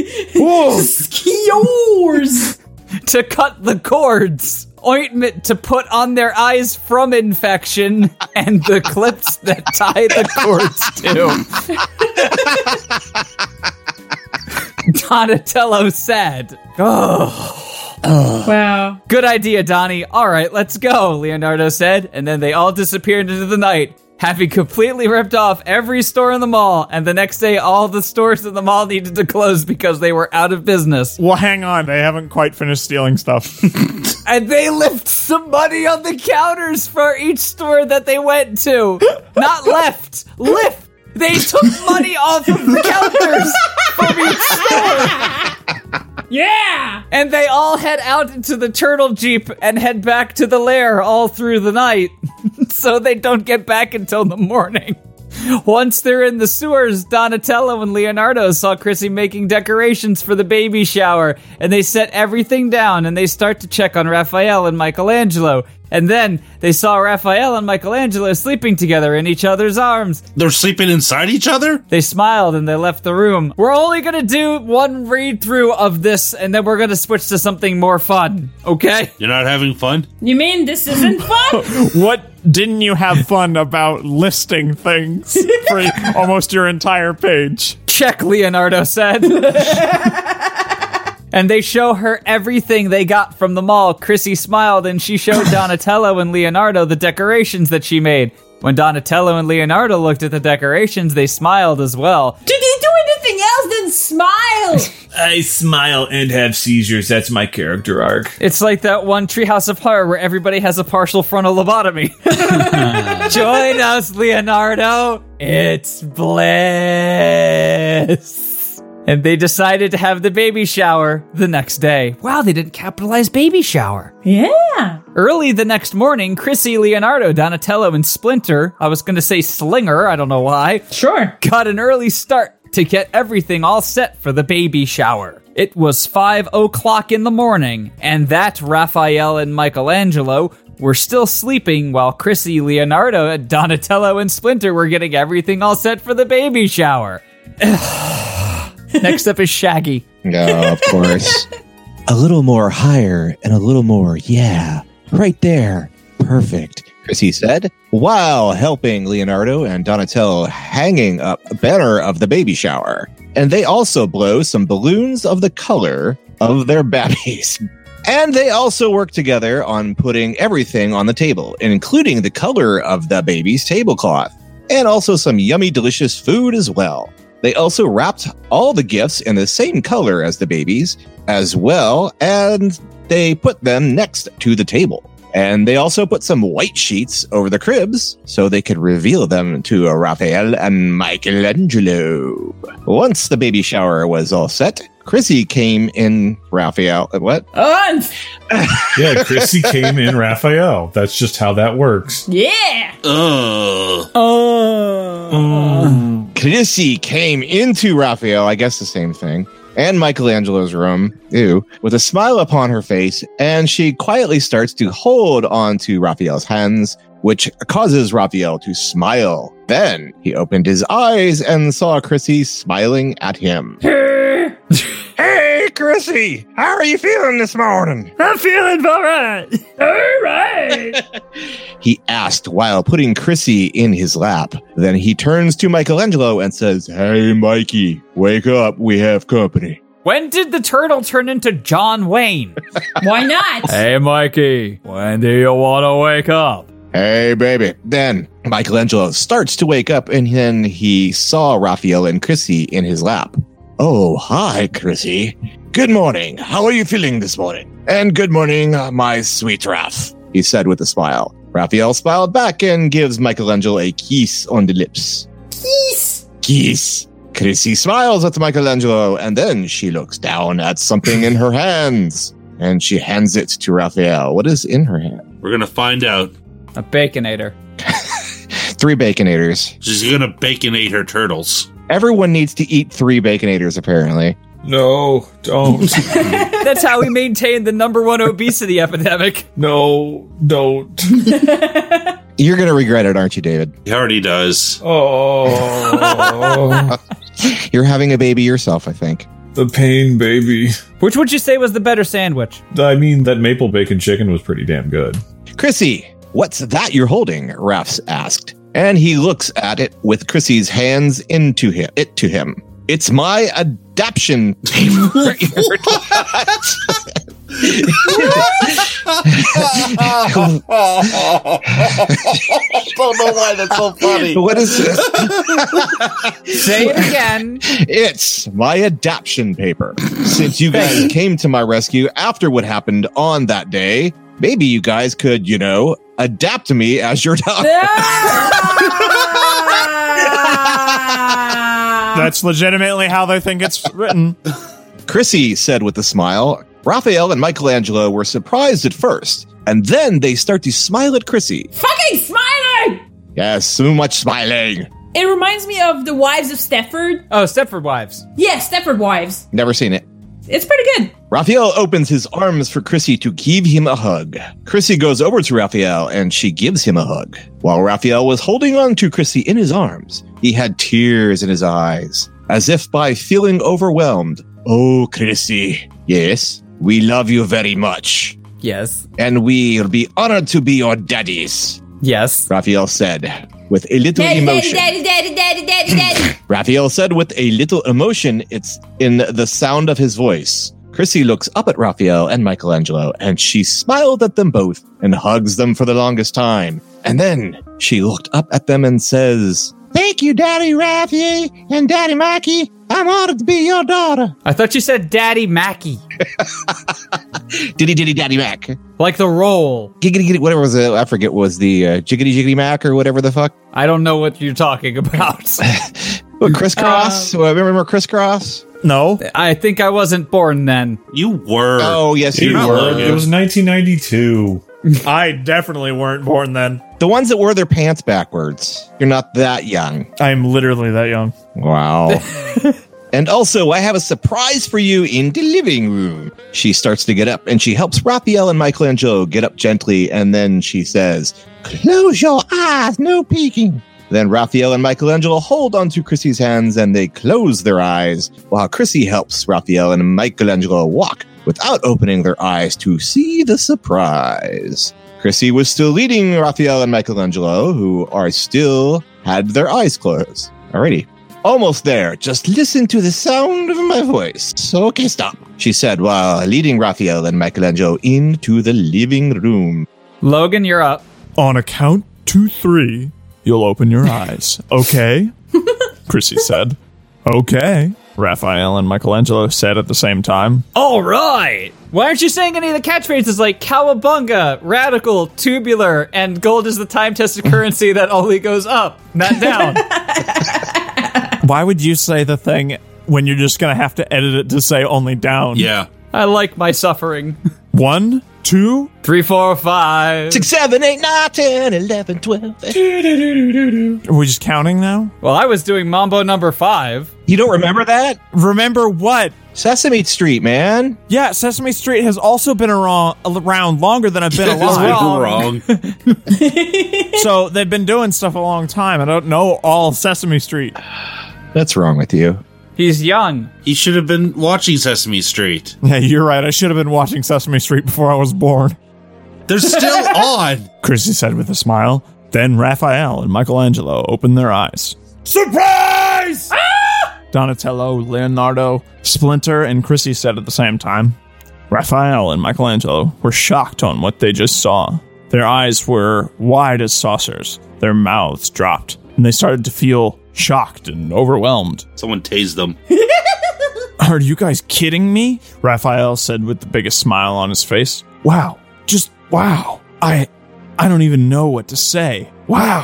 Skiors. To cut the cords. Ointment to put on their eyes from infection, and the clips that tie the cords to. Donatello said. Oh. Wow. Good idea, Donnie. All right, let's go, Leonardo said, and then they all disappeared into the night, having completely ripped off every store in the mall, and the next day all the stores in the mall needed to close because they were out of business. Well, hang on. They haven't quite finished stealing stuff. And they left some money on the counters for each store that they went to. Not left, lift. They took money off of the counters from each store. Yeah! And they all head out into the turtle jeep and head back to the lair all through the night. So they don't get back until the morning. Once they're in the sewers, Donatello and Leonardo saw Chrissy making decorations for the baby shower, and they set everything down, and they start to check on Raphael and Michelangelo. And then they saw Raphael and Michelangelo sleeping together in each other's arms. They're sleeping inside each other? They smiled and they left the room. We're only going to do one read through of this, and then we're going to switch to something more fun, okay? You're not having fun? You mean this isn't fun? What didn't you have fun about listing things for almost your entire page? Check, Leonardo said. And they show her everything they got from the mall. Chrissy smiled and she showed Donatello and Leonardo the decorations that she made. When Donatello and Leonardo looked at the decorations, they smiled as well. Did they do anything else than smile? I smile and have seizures. That's my character arc. It's like that one Treehouse of Horror where everybody has a partial frontal lobotomy. Join us, Leonardo. It's bliss. And they decided to have the baby shower the next day. Wow, they didn't capitalize baby shower. Yeah. Early the next morning, Chrissy, Leonardo, Donatello, and Splinter, I was going to say Slinger, I don't know why. Sure. Got an early start to get everything all set for the baby shower. It was five o'clock in the morning, and that Raphael and Michelangelo were still sleeping while Chrissy, Leonardo, Donatello, and Splinter were getting everything all set for the baby shower. Next up is Shaggy. No, of course. A little more higher and a little more, yeah. Right there. Perfect, Chrissy said, while helping Leonardo and Donatello hanging up a banner of the baby shower. And they also blow some balloons of the color of their babbies. And they also work together on putting everything on the table, including the color of the baby's tablecloth. And also some yummy, delicious food as well. They also wrapped all the gifts in the same color as the babies as well, and they put them next to the table. And they also put some white sheets over the cribs so they could reveal them to Raphael and Michelangelo. Once the baby shower was all set, Chrissy came in Raphael. What? On. Yeah, Chrissy came in Raphael. That's just how that works. Yeah. Ugh. Oh. Chrissy came into Raphael. I guess the same thing. and Michelangelo's room, ew, with a smile upon her face, and she quietly starts to hold on to Raphael's hands, which causes Raphael to smile. Then he opened his eyes and saw Chrissy smiling at him. Hey, Chrissy, how are you feeling this morning? I'm feeling all right. All right. He asked while putting Chrissy in his lap. Then he turns to Michelangelo and says, Hey, Mikey, wake up. We have company. When did the turtle turn into John Wayne? Why not? Hey, Mikey, when do you want to wake up? Hey, baby. Then Michelangelo starts to wake up, and then he saw Raphael and Chrissy in his lap. Oh, hi, Chrissy. Good morning. How are you feeling this morning? And good morning, uh, my sweet Raph, he said with a smile. Raphael smiled back and gives Michelangelo a kiss on the lips. Kiss. Kiss. Chrissy smiles at Michelangelo, and then she looks down at something in her hands, and she hands it to Raphael. What is in her hand? We're gonna find out. A Baconator. Three Baconators. She's gonna baconate her turtles. Everyone needs to eat three Baconators, apparently. No, don't. That's how we maintain the number one obesity epidemic. No, don't. You're going to regret it, aren't you, David? He already does. Oh. You're having a baby yourself, I think. The pain, baby. Which would you say was the better sandwich? I mean, that maple bacon chicken was pretty damn good. Chrissy, what's that you're holding? Raphs asked. And he looks at it with Chrissy's hands into him, it to him. It's my adaption paper. I don't know why that's so funny. What is this? Say it again. It's my adaption paper. Since you guys came to my rescue after what happened on that day, maybe you guys could, you know, adapt to me as your dog. That's legitimately how they think it's written. Chrissy said with a smile. Raphael and Michelangelo were surprised at first, and then they start to smile at Chrissy. Fucking smiling! Yes, so much smiling. It reminds me of The Wives of Stepford. Oh, Stepford Wives. Yeah, Stepford Wives. Never seen it. It's pretty good. Raphael opens his arms for Chrissy to give him a hug. Chrissy goes over to Raphael and she gives him a hug. While Raphael was holding on to Chrissy in his arms, he had tears in his eyes, as if by feeling overwhelmed. Oh, Chrissy. Yes, we love you very much. Yes. And we'll be honored to be your daddies. Yes. Raphael said with a little Daddy, emotion. daddy, daddy, daddy, daddy, daddy, daddy. Raphael said with a little emotion, it's in the sound of his voice. Chrissy looks up at Raphael and Michelangelo, and she smiled at them both and hugs them for the longest time. And then she looked up at them and says, Thank you, Daddy Raphael and Daddy Mackie. I'm honored to be your daughter. I thought you said Daddy Mackie. Diddy diddy Daddy Mac. Like the roll. Giggity giggity, whatever was it? I forget, was the uh, jiggity jiggity Mac or whatever the fuck? I don't know what you're talking about. What, crisscross? Um, well, remember crisscross? No. I think I wasn't born then. You were. Oh, yes, you, you were. were. It was nineteen ninety-two. I definitely weren't born then. The ones that wore their pants backwards. You're not that young. I'm literally that young. Wow. And also, I have a surprise for you in the living room. She starts to get up, and she helps Raphael and Michelangelo get up gently, and then she says, Close your eyes, no peeking. Then Raphael and Michelangelo hold onto Chrissy's hands, and they close their eyes, while Chrissy helps Raphael and Michelangelo walk without opening their eyes to see the surprise. Chrissy was still leading Raphael and Michelangelo, who are still had their eyes closed. Alrighty. Almost there. Just listen to the sound of my voice. Okay, stop, she said while leading Raphael and Michelangelo into the living room. Logan, you're up. On a count to three, you'll open your eyes. Okay? Chrissy said. Okay. Raphael and Michelangelo said at the same time. All right. Why aren't you saying any of the catchphrases like cowabunga, radical, tubular, and gold is the time-tested currency that only goes up, not down? Why would you say the thing when you're just going to have to edit it to say only down? Yeah. I like my suffering. One, two, three, four, five, six, seven, eight, nine, ten, eleven, twelve. Are we just counting now? Well, I was doing Mambo number five. You don't remember that? Remember what? Sesame Street, man. Yeah, Sesame Street has also been around, around longer than I've been alive. Wrong. So they've been doing stuff a long time. I don't know all of Sesame Street. That's wrong with you. He's young. He should have been watching Sesame Street. Yeah, you're right. I should have been watching Sesame Street before I was born. They're still on. Chrissy said with a smile. Then Raphael and Michelangelo opened their eyes. Surprise! Ah! Donatello, Leonardo, Splinter, and Chrissy said at the same time. Raphael and Michelangelo were shocked on what they just saw. Their eyes were wide as saucers. Their mouths dropped, and they started to feel shocked and overwhelmed. Someone tased them. Are you guys kidding me? Raphael said with the biggest smile on his face. Wow. Just wow. I I don't even know what to say. Wow.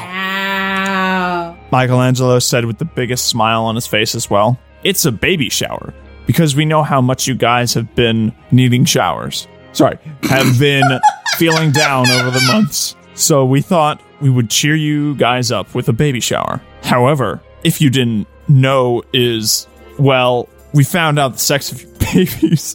Wow. Michelangelo said with the biggest smile on his face as well. It's a baby shower, because we know how much you guys have been needing showers. Sorry, have been feeling down over the months. So we thought we would cheer you guys up with a baby shower. However, if you didn't know is, well, we found out the sex of your babies.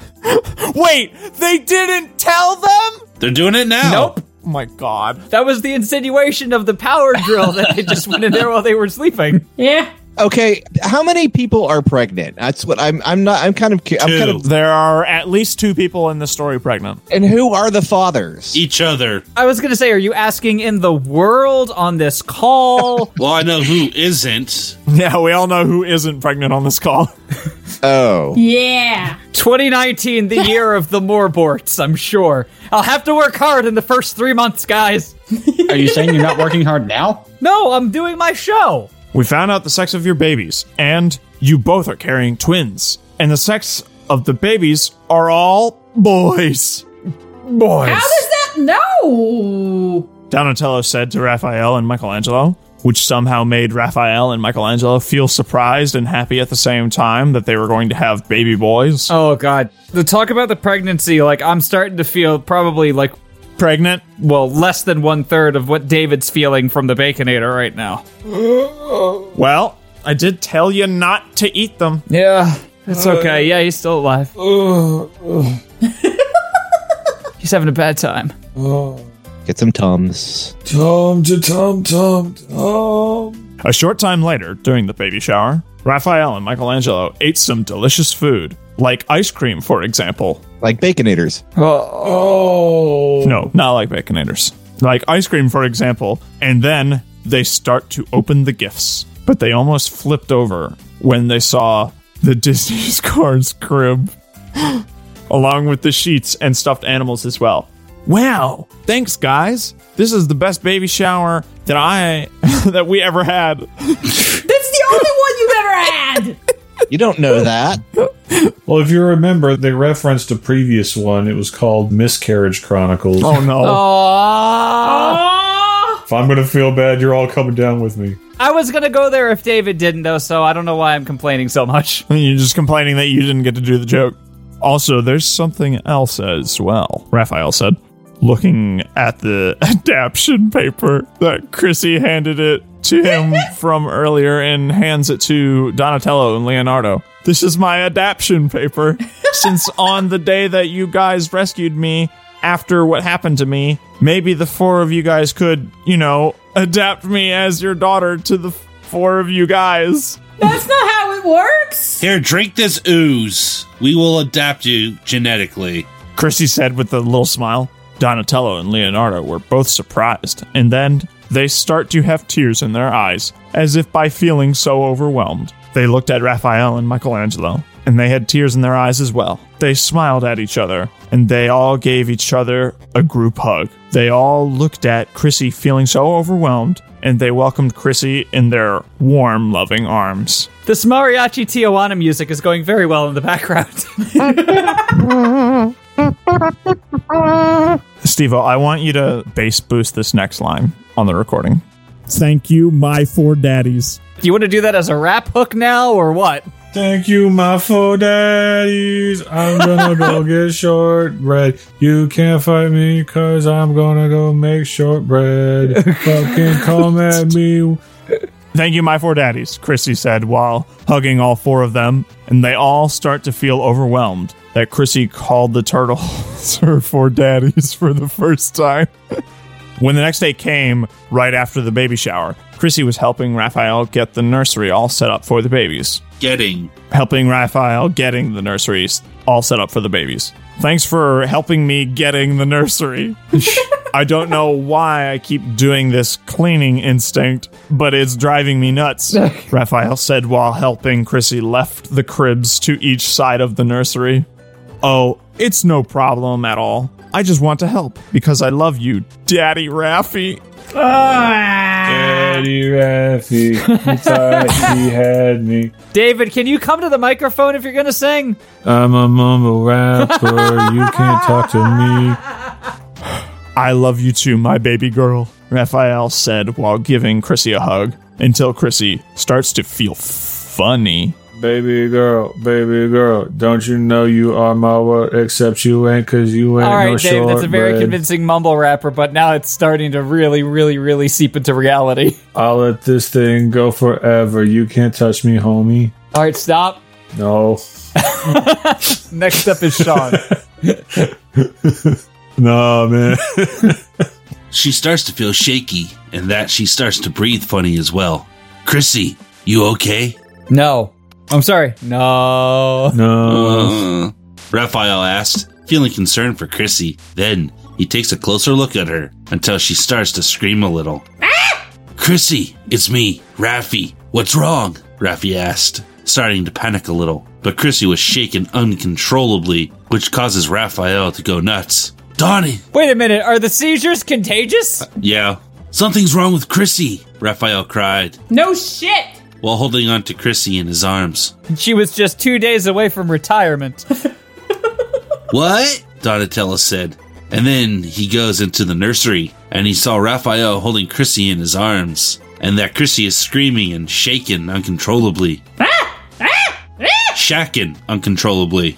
Wait, they didn't tell them? They're doing it now. Nope. Oh my god. That was the insinuation of the power drill that they just went in there while they were sleeping. Yeah. Okay, how many people are pregnant? That's what I'm. I'm not. I'm kind of. I'm kind of. There are at least two people in the story pregnant. And who are the fathers? Each other. I was going to say, are you asking in the world on this call? Well, I know who isn't. Yeah, we all know who isn't pregnant on this call. Oh. Yeah. twenty nineteen, the year of the Morborts, I'm sure. I'll have to work hard in the first three months, guys. Are you saying you're not working hard now? No, I'm doing my show. We found out the sex of your babies, and you both are carrying twins. And the sex of the babies are all boys. Boys. How does that know? Donatello said to Raphael and Michelangelo, which somehow made Raphael and Michelangelo feel surprised and happy at the same time that they were going to have baby boys. Oh, God. The talk about the pregnancy, like, I'm starting to feel probably, like, pregnant? Well, less than one third of what David's feeling from the Baconator right now. Well, I did tell you not to eat them. Yeah, it's okay. Yeah, he's still alive. He's having a bad time. Get some Tums. Tum to tum tum tum. A short time later, during the baby shower, Raphael and Michelangelo ate some delicious food, like ice cream, for example. Like Baconators. Oh. No, not like Baconators. Like ice cream, for example, and then they start to open the gifts. But they almost flipped over when they saw the Disney's Cars crib, along with the sheets and stuffed animals as well. Wow, thanks guys. This is the best baby shower that I that we ever had. That's the only one you've ever had. You don't know that. Well, if you remember, they referenced a previous one. It was called Miscarriage Chronicles. Oh no. Aww. If I'm going to feel bad, you're all coming down with me. I was going to go there if David didn't, though, so I don't know why I'm complaining so much. You're just complaining that you didn't get to do the joke. Also, there's something else as well, Raphael said, looking at the adaption paper that Chrissy handed it to him from earlier and hands it to Donatello and Leonardo. This is my adaption paper. Since on the day that you guys rescued me after what happened to me, maybe the four of you guys could, you know, adapt me as your daughter to the four of you guys. That's not how it works. Here, drink this ooze. We will adapt you genetically. Chrissy said with a little smile. Donatello and Leonardo were both surprised, and then they start to have tears in their eyes, as if by feeling so overwhelmed. They looked at Raphael and Michelangelo, and they had tears in their eyes as well. They smiled at each other, and they all gave each other a group hug. They all looked at Chrissy feeling so overwhelmed, and they welcomed Chrissy in their warm, loving arms. This Mariachi Tijuana music is going very well in the background. Steve-O, I want you to bass boost this next line on the recording. Thank you, my four daddies. Do you want to do that as a rap hook now, or what? Thank you, my four daddies. I'm gonna go get shortbread. You can't fight me, cause I'm gonna go make shortbread. Fucking come at me. Thank you, my four daddies, Chrissy said while hugging all four of them, and they all start to feel overwhelmed that Chrissy called the turtles her four daddies for the first time. When the next day came, right after the baby shower, Chrissy was helping Raphael get the nursery all set up for the babies. Getting. Helping Raphael getting the nurseries all set up for the babies. Thanks for helping me getting the nursery. I don't know why I keep doing this cleaning instinct, but it's driving me nuts, Raphael said while helping Chrissy left the cribs to each side of the nursery. Oh, it's no problem at all. I just want to help because I love you, Daddy Raffy. Daddy Raffy, he thought he had me. David, can you come to the microphone if you're going to sing? I'm a mumble rapper, you can't talk to me. I love you too, my baby girl, Raphael said while giving Chrissy a hug, until Chrissy starts to feel funny. Baby girl, baby girl, don't you know you are my world, except you ain't, cause you ain't All right, no Dave, short that's a very bread. convincing mumble rapper, but now it's starting to really, really, really seep into reality. I'll let this thing go forever. You can't touch me, homie. All right, stop. No. Next up is Sean. No, man. She starts to feel shaky, and that she starts to breathe funny as well. Chrissy, you okay? No. I'm sorry. No. No. Uh, Raphael asked, feeling concerned for Chrissy. Then he takes a closer look at her until she starts to scream a little. Ah! Chrissy, it's me, Raffy. What's wrong? Raffy asked, starting to panic a little. But Chrissy was shaken uncontrollably, which causes Raphael to go nuts. Donnie! Wait a minute, are the seizures contagious? Uh, yeah. Something's wrong with Chrissy, Raphael cried, No shit! while holding on to Chrissy in his arms. She was just two days away from retirement. What? Donatello said. And then he goes into the nursery, and he saw Raphael holding Chrissy in his arms, and that Chrissy is screaming and shaking uncontrollably. Ah! Ah! Ah! Shacking uncontrollably.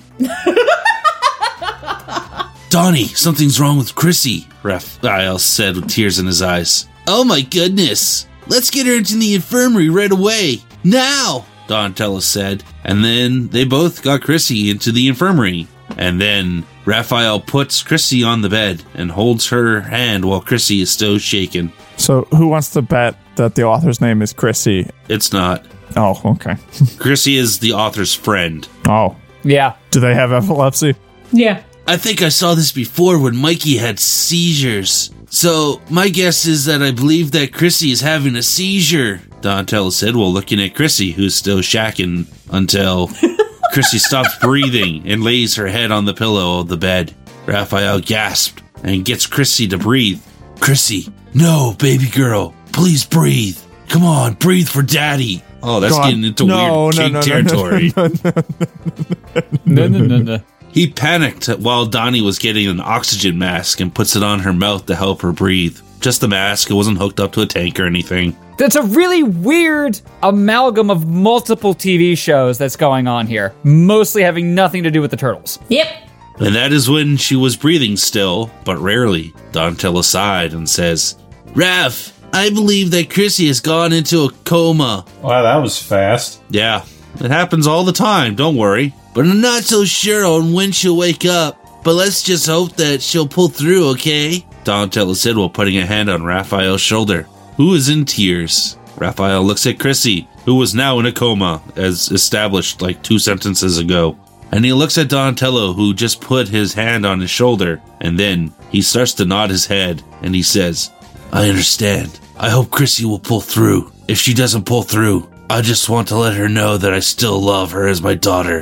Donnie, something's wrong with Chrissy, Raphael said with tears in his eyes. Oh my goodness. Let's get her into the infirmary right away. Now, Donatello said. And then they both got Chrissy into the infirmary. And then Raphael puts Chrissy on the bed and holds her hand while Chrissy is still shaken. So who wants to bet that the author's name is Chrissy? It's not. Oh, okay. Chrissy is the author's friend. Oh. Yeah. Do they have epilepsy? Yeah. I think I saw this before when Mikey had seizures. So, my guess is that I believe that Chrissy is having a seizure, Donatello said while looking at Chrissy, who's still shacking until Chrissy stops breathing and lays her head on the pillow of the bed. Raphael gasped and gets Chrissy to breathe. Chrissy, no, baby girl, please breathe. Come on, breathe for Daddy. Oh, that's God. getting into No, weird no, kink no, no, territory. no, no, No, no, no, no. He panicked while Donnie was getting an oxygen mask and puts it on her mouth to help her breathe. Just the mask, it wasn't hooked up to a tank or anything. That's a really weird amalgam of multiple T V shows that's going on here, mostly having nothing to do with the Turtles. Yep. And that is when she was breathing still, but rarely. Donatello sighed and says, Raph, I believe that Chrissy has gone into a coma. Wow, that was fast. Yeah, it happens all the time, don't worry. But I'm not so sure on when she'll wake up. But let's just hope that she'll pull through, okay? Donatello said while putting a hand on Raphael's shoulder, who is in tears. Raphael looks at Chrissy, who was now in a coma, as established like two sentences ago. And he looks at Donatello, who just put his hand on his shoulder, and then he starts to nod his head, and he says, I understand. I hope Chrissy will pull through. If she doesn't pull through, I just want to let her know that I still love her as my daughter.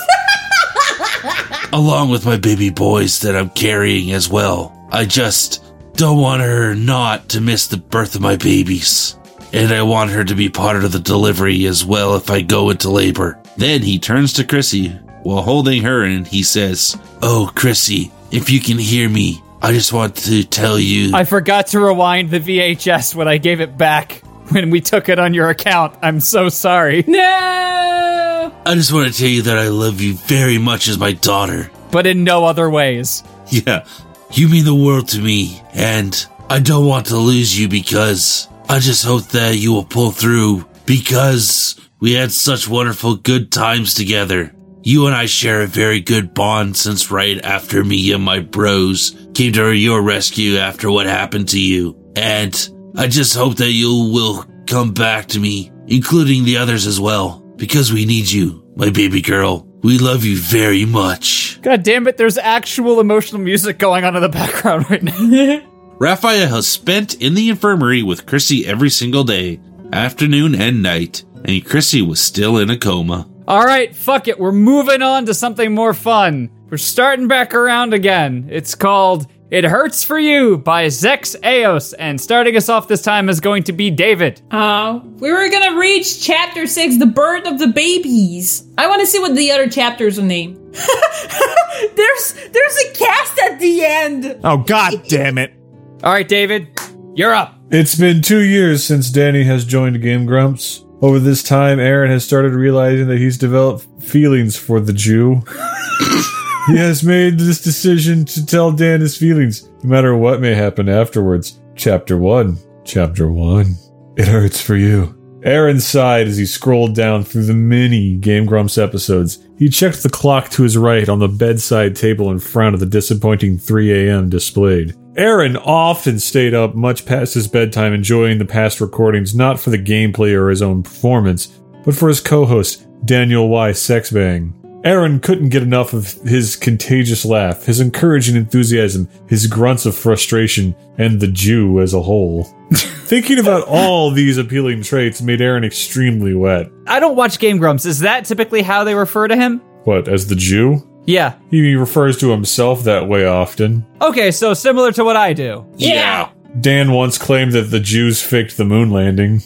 Along with my baby boys that I'm carrying as well. I just don't want her not to miss the birth of my babies. And I want her to be part of the delivery as well if I go into labor. Then he turns to Chrissy while holding her and he says, Oh, Chrissy, if you can hear me, I just want to tell you... I forgot to rewind the V H S when I gave it back when we took it on your account. I'm so sorry. No! I just want to tell you that I love you very much as my daughter. But in no other ways. Yeah, you mean the world to me, and I don't want to lose you because I just hope that you will pull through because we had such wonderful good times together. You and I share a very good bond since right after me and my bros came to your rescue after what happened to you. And I just hope that you will come back to me, including the others as well, because we need you, my baby girl. We love you very much. God damn it, there's actual emotional music going on in the background right now. Raphael has spent in the infirmary with Chrissy every single day, afternoon and night, and Chrissy was still in a coma. All right, fuck it. We're moving on to something more fun. We're starting back around again. It's called It Hurts For You by Zex Eos, and starting us off this time is going to be David. Uh, we were gonna reach chapter six, The Birth of the Babies. I want to see what the other chapters are named. there's, there's a cast at the end. Oh, god damn it. All right, David, you're up. It's been two years since Danny has joined Game Grumps. Over this time, Aaron has started realizing that he's developed feelings for the Jew. He has made this decision to tell Dan his feelings, no matter what may happen afterwards. Chapter one. Chapter one. It hurts for you. Aaron sighed as he scrolled down through the many Game Grumps episodes. He checked the clock to his right on the bedside table in front of the disappointing three a.m. displayed. Aaron often stayed up much past his bedtime enjoying the past recordings, not for the gameplay or his own performance, but for his co-host, Daniel Y. Sexbang. Aaron couldn't get enough of his contagious laugh, his encouraging enthusiasm, his grunts of frustration, and the Jew as a whole. Thinking about all these appealing traits made Aaron extremely wet. I don't watch Game Grumps. Is that typically how they refer to him? What, as the Jew? Yeah. He refers to himself that way often. Okay, so similar to what I do. Yeah. Dan once claimed that the Jews faked the moon landing.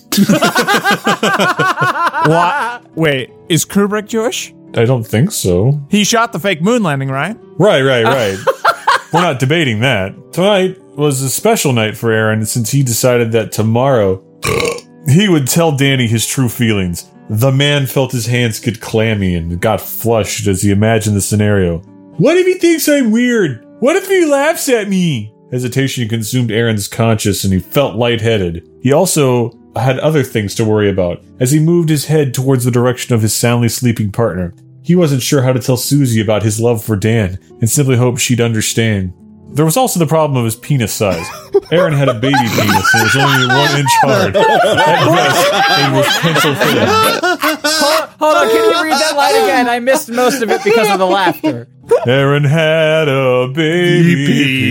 What? Wait, is Kubrick Jewish? I don't think so. He shot the fake moon landing, right? Right, right, right. We're not debating that. Tonight was a special night for Aaron since he decided that tomorrow he would tell Danny his true feelings. The man felt his hands get clammy and got flushed as he imagined the scenario. What if he thinks I'm weird? What if he laughs at me? Hesitation consumed Aaron's conscience and he felt lightheaded. He also had other things to worry about as he moved his head towards the direction of his soundly sleeping partner. He wasn't sure how to tell Susie about his love for Dan and simply hoped she'd understand. There was also the problem of his penis size. Aaron had a baby penis and was only one inch hard. At best, it was pencil thin. Hold, hold on, can you read that line again? I missed most of it because of the laughter. Aaron had a baby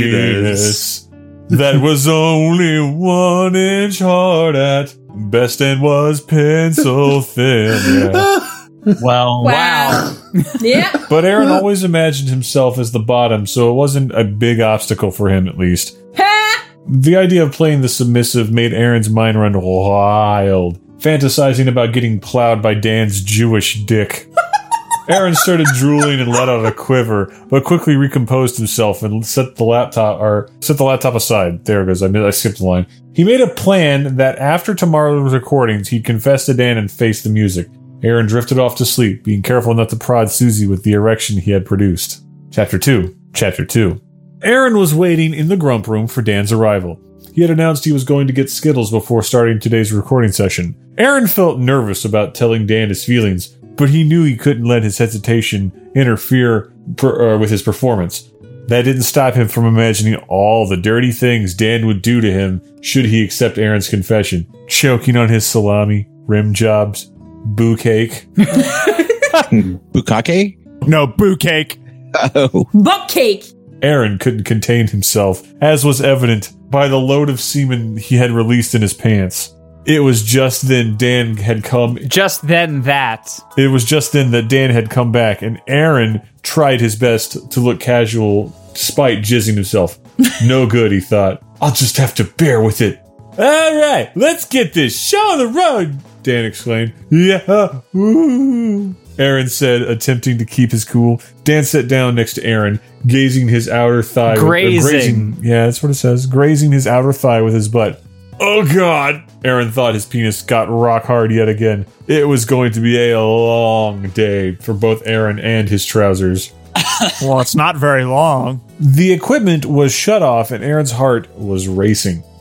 penis that was only one inch hard at best and was pencil thin. Yeah. Well, wow. Yeah. But Aaron always imagined himself as the bottom, so it wasn't a big obstacle for him, at least. The idea of playing the submissive made Aaron's mind run wild, fantasizing about getting plowed by Dan's Jewish dick. Aaron started drooling and let out a quiver, but quickly recomposed himself and set the laptop or set the laptop aside. There it goes. I, I skipped the line. He made a plan that after tomorrow's recordings, he'd confess to Dan and face the music. Aaron drifted off to sleep, being careful not to prod Susie with the erection he had produced. Chapter two. Chapter two. Aaron was waiting in the grump room for Dan's arrival. He had announced he was going to get Skittles before starting today's recording session. Aaron felt nervous about telling Dan his feelings, but he knew he couldn't let his hesitation interfere per, uh, with his performance. That didn't stop him from imagining all the dirty things Dan would do to him should he accept Aaron's confession. Choking on his salami, rim jobs, boo cake. Bukake? No, boo cake. Oh. Butt cake. Aaron couldn't contain himself, as was evident by the load of semen he had released in his pants. It was just then Dan had come. Just then that. It was just then that Dan had come back, and Aaron tried his best to look casual despite jizzing himself. No good, he thought. I'll just have to bear with it. All right, let's get this show on the road, Dan exclaimed. Yeah. Woo. Aaron said, attempting to keep his cool. Dan sat down next to Aaron, gazing his outer thigh. Grazing. With, uh, grazing. Yeah, that's what it says. Grazing his outer thigh with his butt. Oh, God. Aaron thought his penis got rock hard yet again. It was going to be a long day for both Aaron and his trousers. Well, it's not very long. The equipment was shut off and Aaron's heart was racing.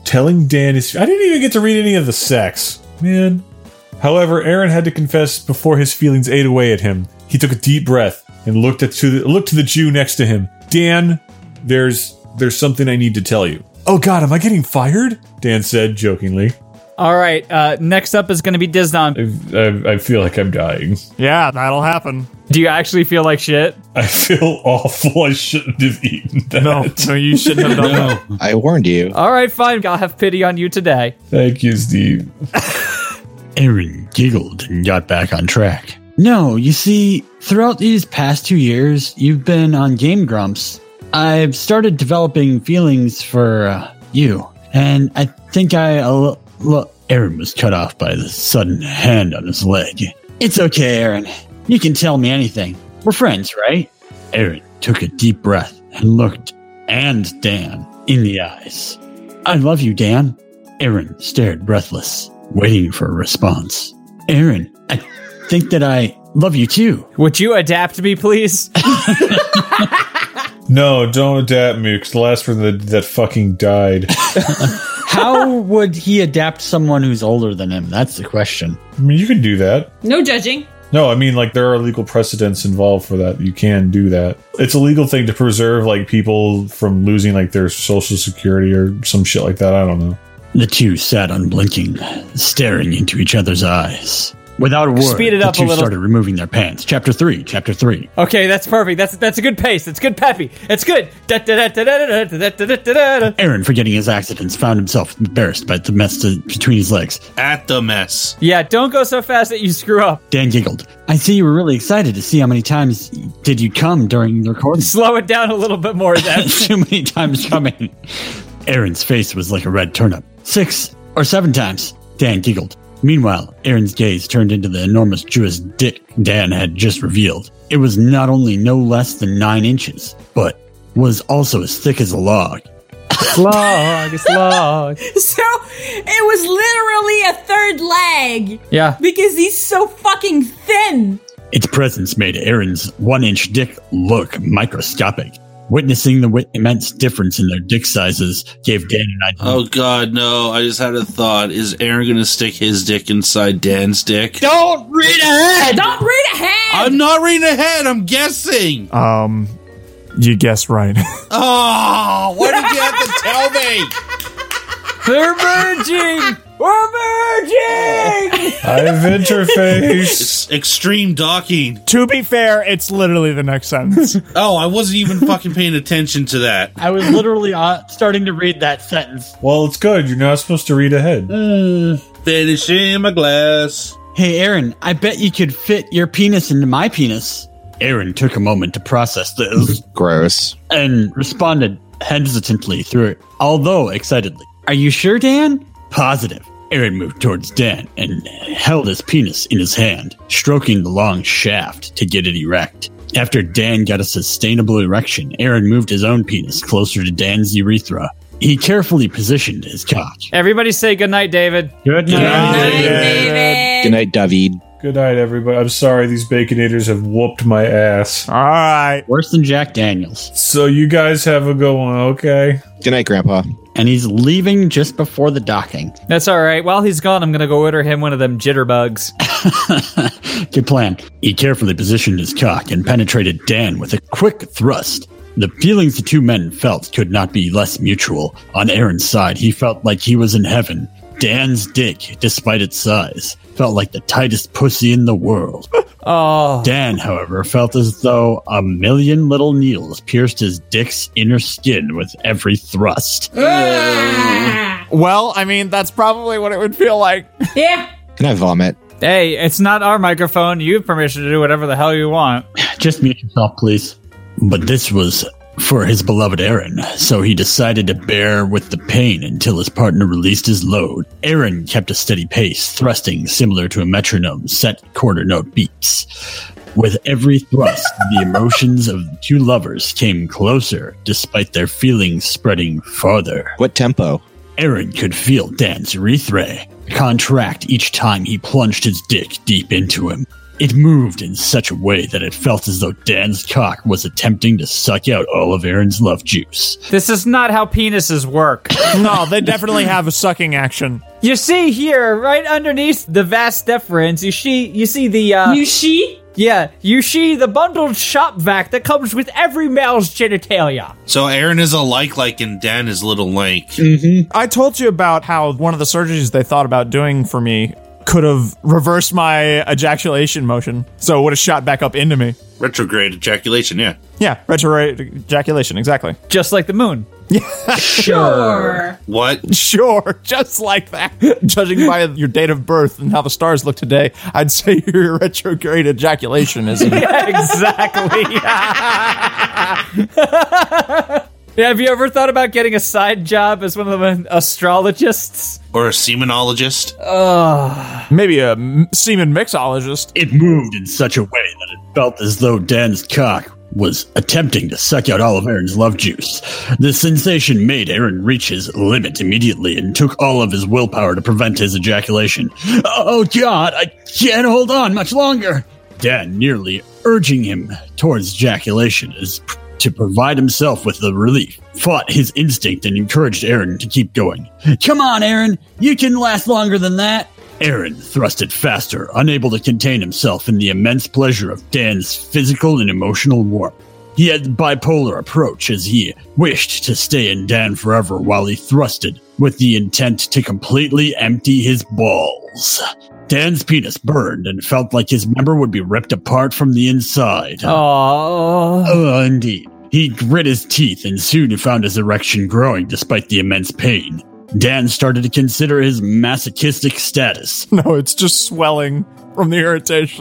telling Dan his... I didn't even get to read any of the sex. Man. However, Aaron had to confess before his feelings ate away at him. He took a deep breath and looked at to the, looked to the Jew next to him. Dan, there's there's something I need to tell you. Oh God, am I getting fired? Dan said jokingly. All right, uh, next up is going to be Diznon. I, I, I feel like I'm dying. Yeah, that'll happen. Do you actually feel like shit? I feel awful. I shouldn't have eaten that. No, no, you shouldn't have done that. I warned you. All right, fine. I'll have pity on you today. Thank you, Steve. Aaron giggled and got back on track. No, you see, throughout these past two years, you've been on Game Grumps. I've started developing feelings for uh, you, and I think I... Uh, Look, Aaron was cut off by the sudden hand on his leg. It's okay, Aaron. You can tell me anything. We're friends, right? Aaron took a deep breath and looked and Dan in the eyes. I love you, Dan. Aaron stared breathless, waiting for a response. Aaron, I think that I love you too. Would you adapt me, please? No, don't adapt me, because the last one that, that fucking died. How would he adapt someone who's older than him? That's the question. I mean, you can do that. No judging. No, I mean, like, there are legal precedents involved for that. You can do that. It's a legal thing to preserve, like, people from losing, like, their social security or some shit like that. I don't know. The two sat unblinking, staring into each other's eyes. Without a word, Speed it up the two a little. started removing their pants. Chapter three, chapter three. Okay, that's perfect. That's that's a good pace. It's good peppy. It's good. Aaron, forgetting his accidents, found himself embarrassed by the mess to, between his legs. At the mess. Yeah, don't go so fast that you screw up. Dan giggled. I see you were really excited to see how many times did you come during the recording. Slow it down a little bit more, then. Too many times coming. Aaron's face was like a red turnip. Six or seven times. Dan giggled. Meanwhile, Aaron's gaze turned into the enormous Jewish dick Dan had just revealed. It was not only no less than nine inches, but was also as thick as a log. Slog, slog. So, it was literally a third leg. Yeah. Because he's so fucking thin. Its presence made Aaron's one-inch dick look microscopic. Witnessing the w- immense difference in their dick sizes gave Dan an idea. Oh, God, no. I just had a thought. Is Aaron going to stick his dick inside Dan's dick? Don't read ahead! Don't read ahead! I'm not reading ahead. I'm guessing. Um, you guessed right. Oh, why did you have to tell me? They're merging! We're merging! I've interfaced. It's extreme docking. To be fair, it's literally the next sentence. Oh, I wasn't even fucking paying attention to that. I was literally uh, starting to read that sentence. Well, it's good. You're not supposed to read ahead. Uh, Finishing my glass. hey, Aaron, I bet you could fit your penis into my penis. Aaron took a moment to process this. Gross. And responded hesitantly through it, although excitedly. Are you sure, Dan? Positive. Aaron moved towards Dan and held his penis in his hand, stroking the long shaft to get it erect. After Dan got a sustainable erection, Aaron moved his own penis closer to Dan's urethra. He carefully positioned his cock. Everybody say goodnight, David. Good night, Good night, David. Good night, David. Good night, everybody. I'm sorry these Baconators have whooped my ass. All right. Worse than Jack Daniels. So you guys have a good one, okay? Good night, Grandpa. And he's leaving just before the docking. That's all right. While he's gone, I'm going to go order him one of them jitterbugs. Good plan. He carefully positioned his cock and penetrated Dan with a quick thrust. The feelings the two men felt could not be less mutual. On Aaron's side, he felt like he was in heaven. Dan's dick, despite its size, felt like the tightest pussy in the world. Oh. Dan, however, felt as though a million little needles pierced his dick's inner skin with every thrust. Well, I mean, that's probably what it would feel like. Yeah. Can I vomit? Hey, it's not our microphone. You have permission to do whatever the hell you want. Just mute yourself, please. But this was for his beloved Aaron, so he decided to bear with the pain until his partner released his load. Aaron kept a steady pace, thrusting similar to a metronome set quarter note beats. With every thrust, the emotions of the two lovers came closer, despite their feelings spreading farther. What tempo? Aaron could feel Dan's urethra contract each time he plunged his dick deep into him. It moved in such a way that it felt as though Dan's cock was attempting to suck out all of Aaron's love juice. This is not how penises work. No, they definitely have a sucking action. You see here, right underneath the vas deferens, you see, you see the, uh... You see? Yeah, you see the bundled shop vac that comes with every male's genitalia. So Aaron is a like-like and Dan is little like. Mm-hmm. I told you about how one of the surgeries they thought about doing for me could have reversed my ejaculation motion, so it would have shot back up into me. Retrograde ejaculation, yeah. Yeah, retrograde ejaculation, exactly. Just like the moon. Sure. What? Sure, just like that. Judging by your date of birth and how the stars look today, I'd say your retrograde ejaculation is... Yeah, exactly. Yeah, have you ever thought about getting a side job as one of the astrologists? Or a semenologist? Ugh. Maybe a m- semen mixologist. It moved in such a way that it felt as though Dan's cock was attempting to suck out all of Aaron's love juice. The sensation made Aaron reach his limit immediately and took all of his willpower to prevent his ejaculation. Oh God, I can't hold on much longer. Dan nearly urging him towards ejaculation as to provide himself with the relief, fought his instinct and encouraged Aaron to keep going. Come on, Aaron, you can last longer than that. Aaron thrusted faster, unable to contain himself in the immense pleasure of Dan's physical and emotional warmth. He had the bipolar approach as he wished to stay in Dan forever while he thrusted with the intent to completely empty his balls. Dan's penis burned and felt like his member would be ripped apart from the inside. Oh, uh, indeed. He grit his teeth and soon found his erection growing despite the immense pain. Dan started to consider his masochistic status. No, it's just swelling from the irritation.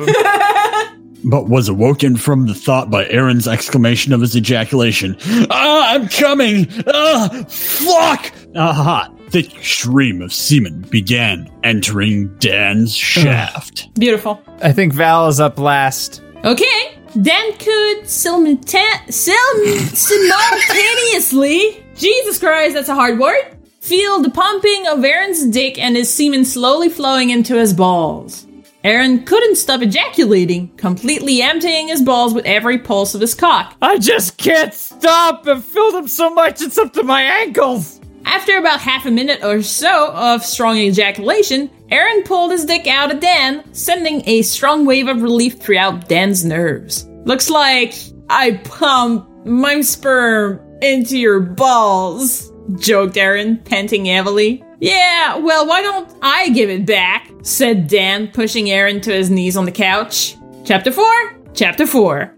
But was awoken from the thought by Aaron's exclamation of his ejaculation. Ah, I'm coming! Ah, fuck! A hot, thick stream of semen began entering Dan's shaft. Beautiful. I think Val is up last. Okay. Dan could simulta- sim- simultaneously, Jesus Christ, that's a hard word, feel the pumping of Aaron's dick and his semen slowly flowing into his balls. Aaron couldn't stop ejaculating, completely emptying his balls with every pulse of his cock. I just can't stop! I've filled them so much it's up to my ankles! After about half a minute or so of strong ejaculation, Aaron pulled his dick out of Dan, sending a strong wave of relief throughout Dan's nerves. Looks like I pumped my sperm into your balls, joked Aaron, panting heavily. Yeah, well, why don't I give it back? Said Dan, pushing Aaron to his knees on the couch. Chapter four? Chapter four.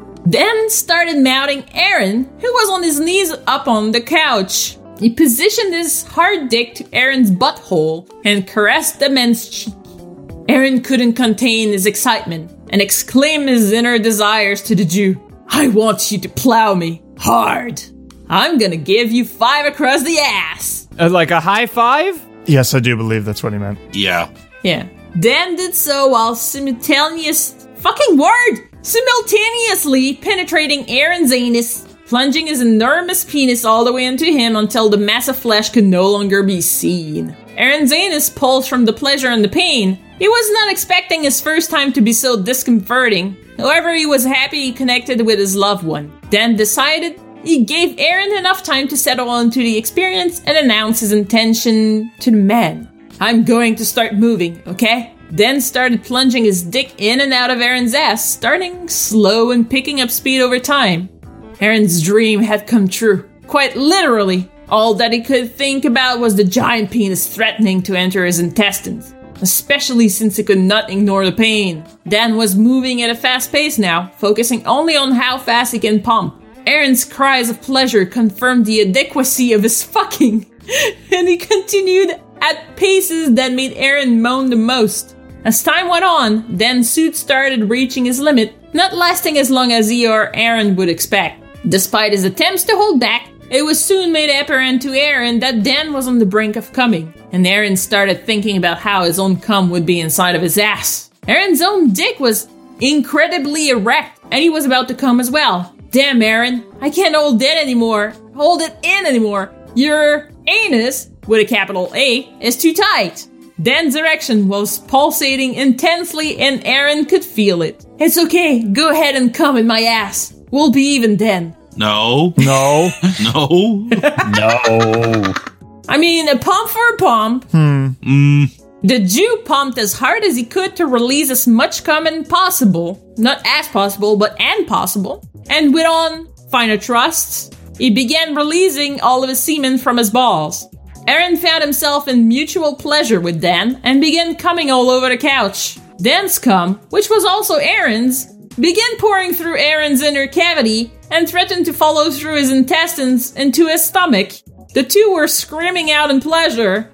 Dan started mounting Aaron, who was on his knees up on the couch. He positioned his hard dick to Aaron's butthole and caressed the man's cheek. Aaron couldn't contain his excitement and exclaimed his inner desires to the Jew. I want you to plow me hard. I'm gonna give you five across the ass. Uh, like a high five? Yes, I do believe that's what he meant. Yeah. Yeah. Dan did so while simultaneous... Fucking word! Simultaneously penetrating Aaron's anus, plunging his enormous penis all the way into him until the mass of flesh could no longer be seen. Aaron's anus pulsed from the pleasure and the pain. He was not expecting his first time to be so discomforting. However, he was happy he connected with his loved one. Dan decided he gave Aaron enough time to settle into the experience and announce his intention to the man. I'm going to start moving, okay? Dan started plunging his dick in and out of Aaron's ass, starting slow and picking up speed over time. Aaron's dream had come true. Quite literally, all that he could think about was the giant penis threatening to enter his intestines, especially since he could not ignore the pain. Dan was moving at a fast pace now, focusing only on how fast he can pump. Aaron's cries of pleasure confirmed the adequacy of his fucking, and he continued at paces that made Aaron moan the most. As time went on, Dan's suit started reaching his limit, not lasting as long as he or Aaron would expect. Despite his attempts to hold back, it was soon made apparent to Aaron that Dan was on the brink of coming, and Aaron started thinking about how his own cum would be inside of his ass. Aaron's own dick was incredibly erect, and he was about to come as well. Damn, Aaron, I can't hold it anymore. Hold it in anymore. Your anus, with a capital A, is too tight. Dan's erection was pulsating intensely and Aaron could feel it. It's okay, go ahead and come in my ass. We'll be even then. No. No. No. No. I mean, a pump for a pump. Hmm. Mm. The Jew pumped as hard as he could to release as much cum as possible. Not as possible, but and possible. And with on finer thrusts, he began releasing all of his semen from his balls. Aaron found himself in mutual pleasure with Dan and began coming all over the couch. Dan's cum, which was also Aaron's, began pouring through Aaron's inner cavity and threatened to follow through his intestines into his stomach. The two were screaming out in pleasure.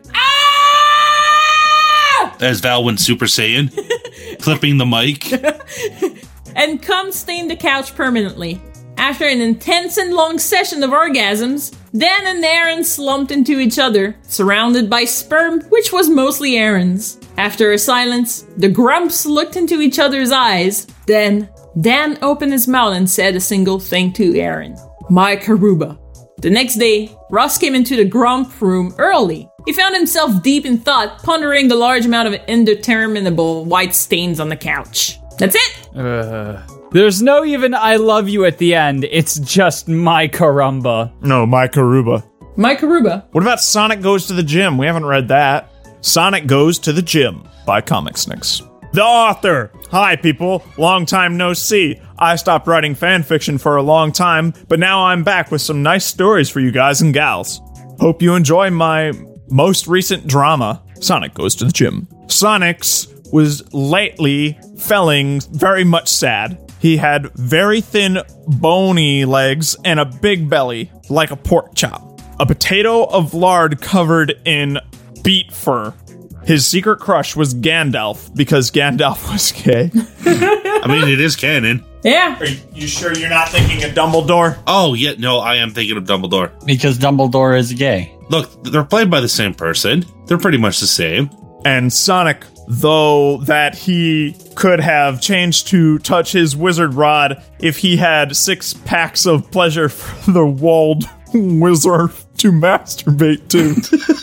Ah! As Val went Super Saiyan, clipping the mic. And cum stained the couch permanently. After an intense and long session of orgasms, Dan and Aaron slumped into each other, surrounded by sperm, which was mostly Aaron's. After a silence, the grumps looked into each other's eyes. Then, Dan opened his mouth and said a single thing to Aaron. My Karuba. The next day, Ross came into the grump room early. He found himself deep in thought, pondering the large amount of indeterminable white stains on the couch. That's it! Uh, there's no even I love you at the end. It's just my carumba. No, my Karuba. My Karuba. What about Sonic Goes to the Gym? We haven't read that. Sonic Goes to the Gym by Comic Snicks. The author. Hi, people. Long time no see. I stopped writing fan fiction for a long time, but now I'm back with some nice stories for you guys and gals. Hope you enjoy my most recent drama, Sonic Goes to the Gym. Sonic's was lately feeling very much sad. He had very thin, bony legs and a big belly, like a pork chop. A potato of lard covered in beet fur. His secret crush was Gandalf, because Gandalf was gay. I mean, it is canon. Yeah. Are you sure you're not thinking of Dumbledore? Oh, yeah, no, I am thinking of Dumbledore. Because Dumbledore is gay. Look, they're played by the same person. They're pretty much the same. And Sonic, though that he could have changed to touch his wizard rod if he had six packs of pleasure for the walled wizard to masturbate to.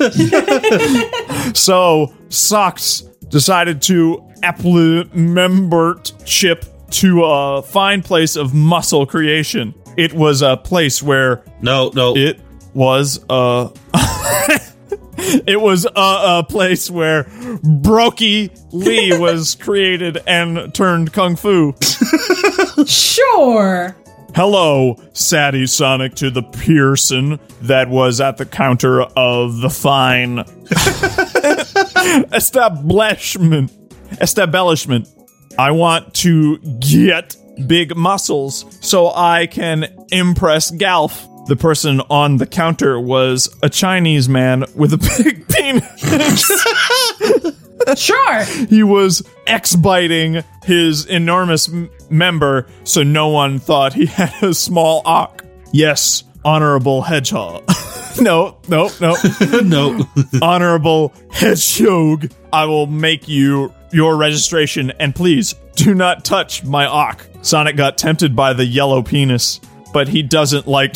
So, Socks decided to implement Chip to a fine place of muscle creation. It was a place where... No, no. It was a... It was a, a place where Brokey Lee was created and turned kung fu. Sure. Hello, Sadie Sonic to the Pearson that was at the counter of the fine establishment. Establishment. I want to get big muscles so I can impress Galf. The person on the counter was a Chinese man with a big penis. Sure. He was X-biting his enormous m- member, so no one thought he had a small ock. Yes, honorable hedgehog. no, no, no. No. Honorable hedgehog, I will make you your registration, and please, do not touch my ock. Sonic got tempted by the yellow penis, but he doesn't like...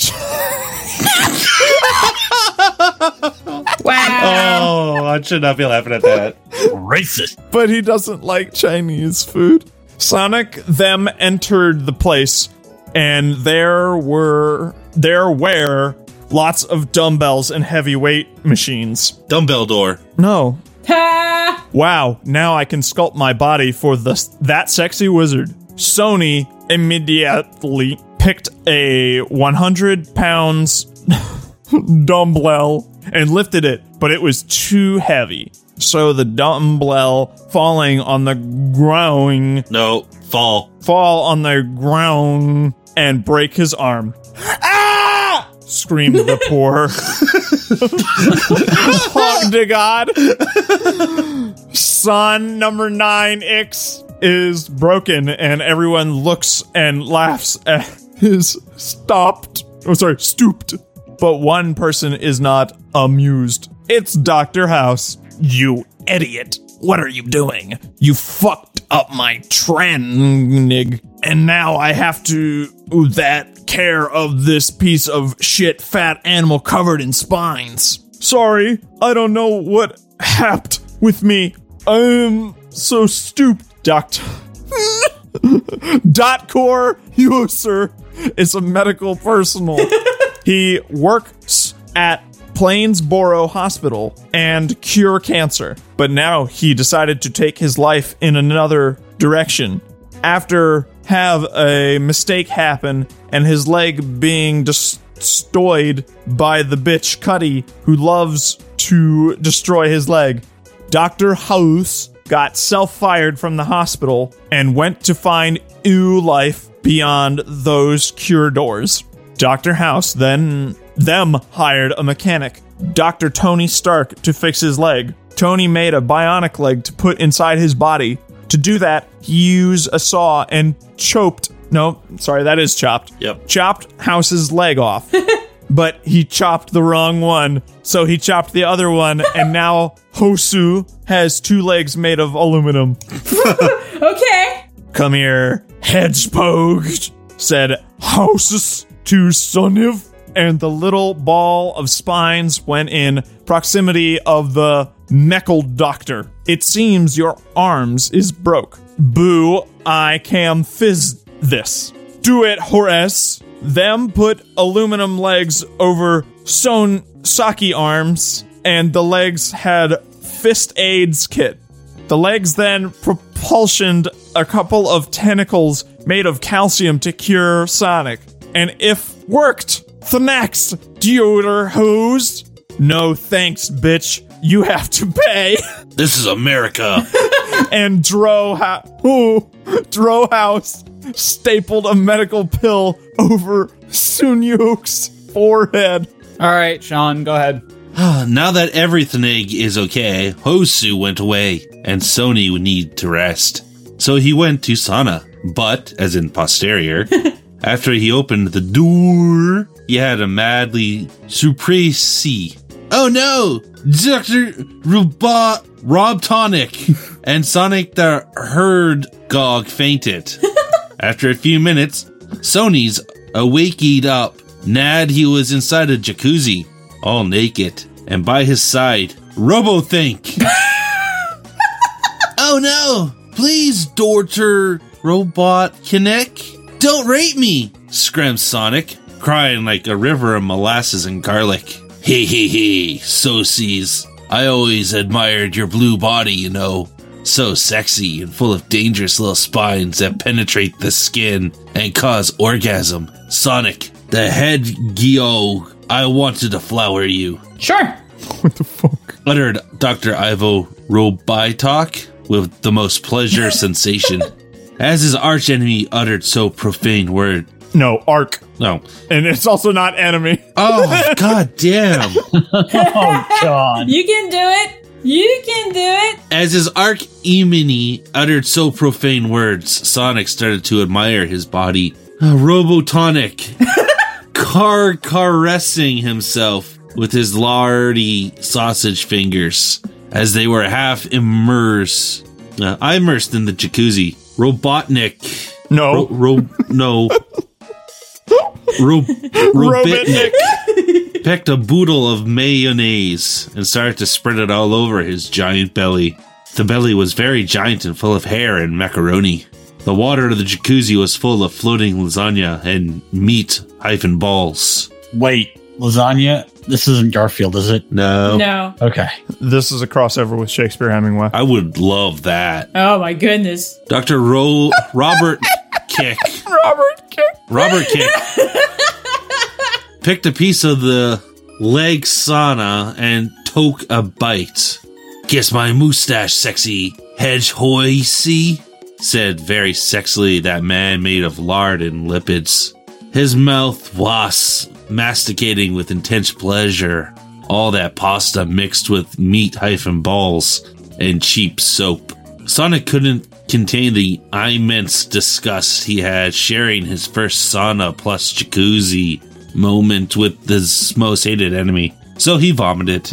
Wow. Oh, I should not be laughing at that. Racist. But he doesn't like Chinese food. Sonic them entered the place, and there were there were lots of dumbbells and heavyweight machines. Dumbbell door. No. Ha! Wow, now I can sculpt my body for the that sexy wizard. Sony immediately picked a one hundred pounds dumbbell and lifted it, but it was too heavy. So the dumbbell falling on the ground. No, fall. Fall on the ground and break his arm. Ah! Screamed the poor. Honk to God. Son number nine X is broken, and everyone looks and laughs at his stopped. Oh, sorry, stooped. But one person is not amused. It's Doctor House. You idiot. What are you doing? You fucked up my tranig, and now I have to that care of this piece of shit fat animal covered in spines. Sorry, I don't know what happened. with me. I'm so stupid, Doctor. Dotcore User is a medical personnel. He works at Plainsboro Hospital and cure cancer, but now he decided to take his life in another direction. After have a mistake happen and his leg being destroyed by the bitch Cuddy, who loves to destroy his leg, Doctor House got self-fired from the hospital and went to find new life beyond those cure doors. Doctor House then them hired a mechanic, Doctor Tony Stark, to fix his leg. Tony made a bionic leg to put inside his body. To do that, he used a saw and chopped. No, sorry, that is chopped. Yep. Chopped House's leg off. But he chopped the wrong one, so he chopped the other one, and now Hosu has two legs made of aluminum. Okay. Come here, Hedgehog, said Houses to Soniv, and the little ball of spines went in proximity of the Meckle Doctor. It seems your arms is broke. Boo, I can fizz this. Do it, Horace. Them put aluminum legs over Son Saki arms, and the legs had fist aids kit. The legs then propulsioned a couple of tentacles made of calcium to cure Sonic. And if worked, the next deodor hose. No thanks, bitch. You have to pay. This is America. And Dro, ha- ooh, Dro House stapled a medical pill over Sunyuk's forehead. All right, Sean, go ahead. Now that everything is okay, Hosu went away, and Sony would need to rest. So he went to Sana, but, as in posterior, after he opened the door, he had a madly surprise. Oh no! Doctor Robot Rob Tonic and Sonic the Herd Gog fainted. After a few minutes, Sony's awaked up. Nad he was inside a jacuzzi, all naked, and by his side, Robothink. Oh no! Please, Doctor Robot Kinect, don't rape me! Screamed Sonic, crying like a river of molasses and garlic. Hee hee hee, Socies. I always admired your blue body, you know. So sexy and full of dangerous little spines that penetrate the skin and cause orgasm. Sonic, the head Geo, I wanted to flower you. Sure. What the fuck? Uttered Doctor Ivo Robitok with the most pleasure sensation. As his archenemy uttered so profane word. No, arc. No. And it's also not enemy. Oh, god damn. Oh, God. You can do it. You can do it. As his arch emini uttered so profane words, Sonic started to admire his body. Uh, Robotonic. Car caressing himself with his lardy sausage fingers as they were half immersed. Uh, I immersed in the jacuzzi. Robotnik. No. Ro, ro no. Ro, Robitnik picked a boodle of mayonnaise and started to spread it all over his giant belly. The belly was very giant and full of hair and macaroni. The water of the jacuzzi was full of floating lasagna and meat hyphen balls. Wait, lasagna? This isn't Garfield, is it? No. No. Okay. This is a crossover with Shakespeare Hemingway. I would love that. Oh my goodness. Doctor Ro- Robert Kick. Robert Kick. Robert Kick picked a piece of the leg sauna and took a bite. Kiss my mustache, sexy hedge hoisey, said very sexily that man made of lard and lipids. His mouth was masticating with intense pleasure. All that pasta mixed with meat hyphen balls and cheap soap. Sonic couldn't contain the immense disgust he had sharing his first sauna plus jacuzzi moment with his most hated enemy. So he vomited.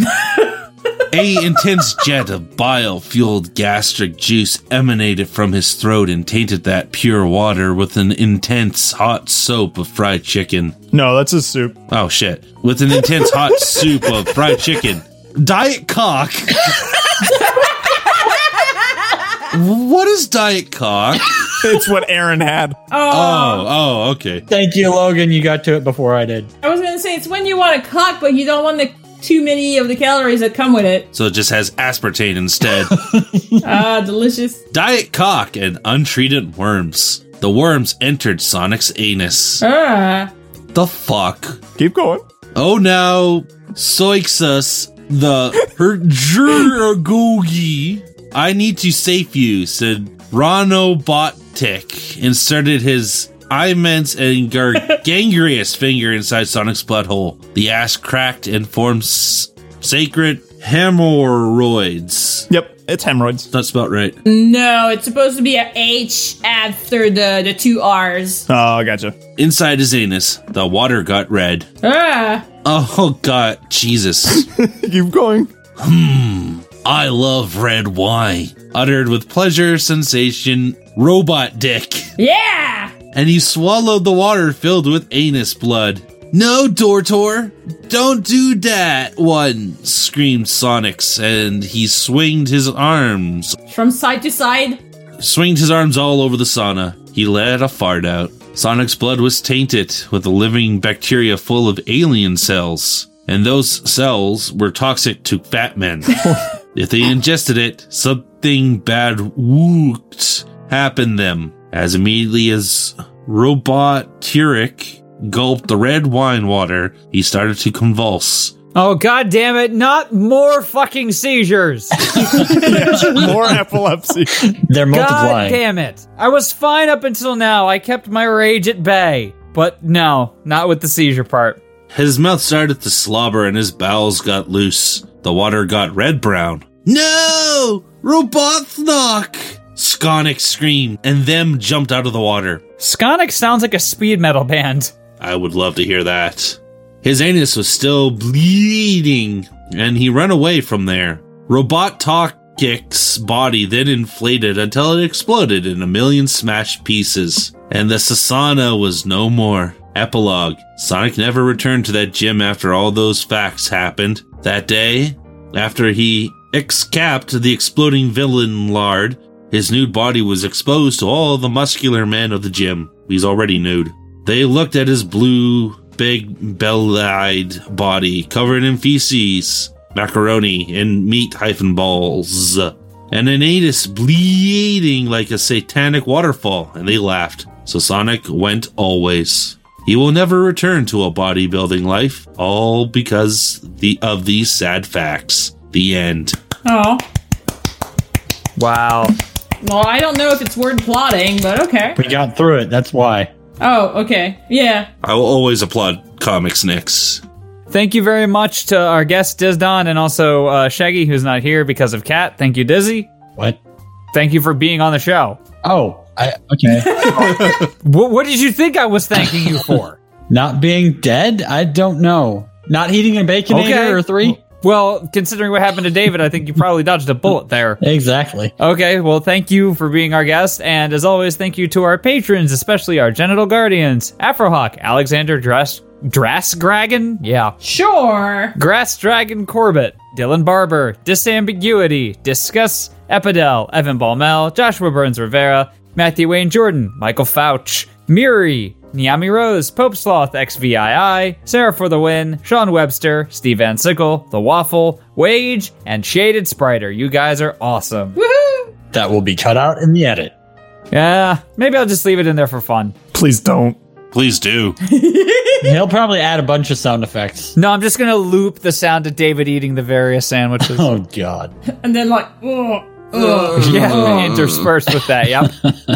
A intense jet of bile-fueled gastric juice emanated from his throat and tainted that pure water with an intense hot soap of fried chicken. No, that's his soup. Oh, shit. With an intense hot soup of fried chicken. Diet cock. What is Diet Cock? It's what Aaron had. Oh. Oh, oh, okay. Thank you, Logan. You got to it before I did. I was gonna say, it's when you want a cock, but you don't want the too many of the calories that come with it. So it just has aspartame instead. Ah, delicious. Diet Cock and untreated worms. The worms entered Sonic's anus. Ah. The fuck? Keep going. Oh, now, Soixus, the Herjurgogi. I need to save you, said Ronobotic, inserted his immense and gargantuous finger inside Sonic's butthole. The ass cracked and formed s- sacred hemorrhoids. Yep, it's hemorrhoids. That's about right. No, it's supposed to be a H after the, the two R's. Oh, gotcha. Inside his anus, the water got red. Ah. Oh, God, Jesus. Keep going. Hmm, I love red wine. Uttered with pleasure, sensation, robot dick. Yeah! And he swallowed the water filled with anus blood. No, Dortor, don't do that one, screamed Sonics, and he swinged his arms. From side to side? Swinged his arms all over the sauna. He let a fart out. Sonic's blood was tainted with a living bacteria full of alien cells. And those cells were toxic to fat men. If they ingested it, something bad wooked happened them. As immediately as Robot Turek gulped the red wine water, he started to convulse. Oh, god damn it, not more fucking seizures. More epilepsy. They're multiplying. God damn it. I was fine up until now. I kept my rage at bay. But no, not with the seizure part. His mouth started to slobber and his bowels got loose. The water got red-brown. No! Robothnok! Skonic screamed, and them jumped out of the water. Skonic sounds like a speed metal band. I would love to hear that. His anus was still bleeding, and he ran away from there. Robot Talkic's body then inflated until it exploded in a million smashed pieces, and the Sasana was no more. Epilogue. Sonic never returned to that gym after all those facts happened. That day, after he excapped the exploding villain Lard, his nude body was exposed to all the muscular men of the gym. He's already nude. They looked at his blue, big, bellied body covered in feces, macaroni, and meat hyphen balls, and an anus bleeding like a satanic waterfall, and they laughed. So Sonic went always. He will never return to a bodybuilding life, all because the of these sad facts. The end. Oh. Wow. Well, I don't know if it's word plotting, but okay. We got through it, that's why. Oh, okay. Yeah. I will always applaud Comics Nicks. Thank you very much to our guest Dizdon and also uh, Shaggy, who's not here because of Cat. Thank you, Dizzy. What? Thank you for being on the show. Oh, I, okay. what, what did you think I was thanking you for? Not being dead? I don't know. Not heating a Baconator Okay. or three? Well, considering what happened to David, I think you probably dodged a bullet there. Exactly. Okay, well, thank you for being our guest, and as always, thank you to our patrons, especially our genital guardians, Afrohawk, Alexander Dras Drasgragon? Yeah. Sure. Grass Dragon Corbett, Dylan Barber, Disambiguity, Discuss, Epidel, Evan Balmel, Joshua Burns Rivera, Matthew Wayne Jordan, Michael Fauch, Miri, Niami Rose, Pope Sloth X V I I, Sarah for the Win, Sean Webster, Steve Van Sickle, The Waffle, Wage, and Shaded Spriter. You guys are awesome. Woohoo! That will be cut out in the edit. Yeah, maybe I'll just leave it in there for fun. Please don't. Please do. He'll probably add a bunch of sound effects. No, I'm just going to loop the sound of David eating the various sandwiches. Oh, God. And then like, ugh, ugh, Yeah, ugh. interspersed with that, yep.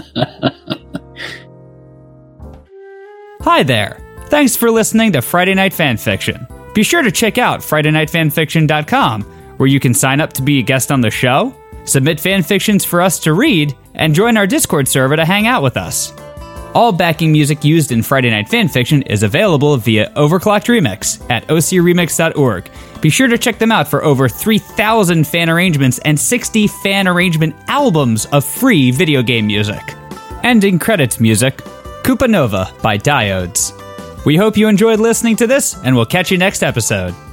Hi there. Thanks for listening to Friday Night Fanfiction. Be sure to check out Friday Night Fanfiction dot com, where you can sign up to be a guest on the show, submit fanfictions for us to read, and join our Discord server to hang out with us. All backing music used in Friday Night Fanfiction is available via Overclocked Remix at o c remix dot org. Be sure to check them out for over three thousand fan arrangements and sixty fan arrangement albums of free video game music. Ending credits music, Koopa Nova by Diodes. We hope you enjoyed listening to this, and we'll catch you next episode.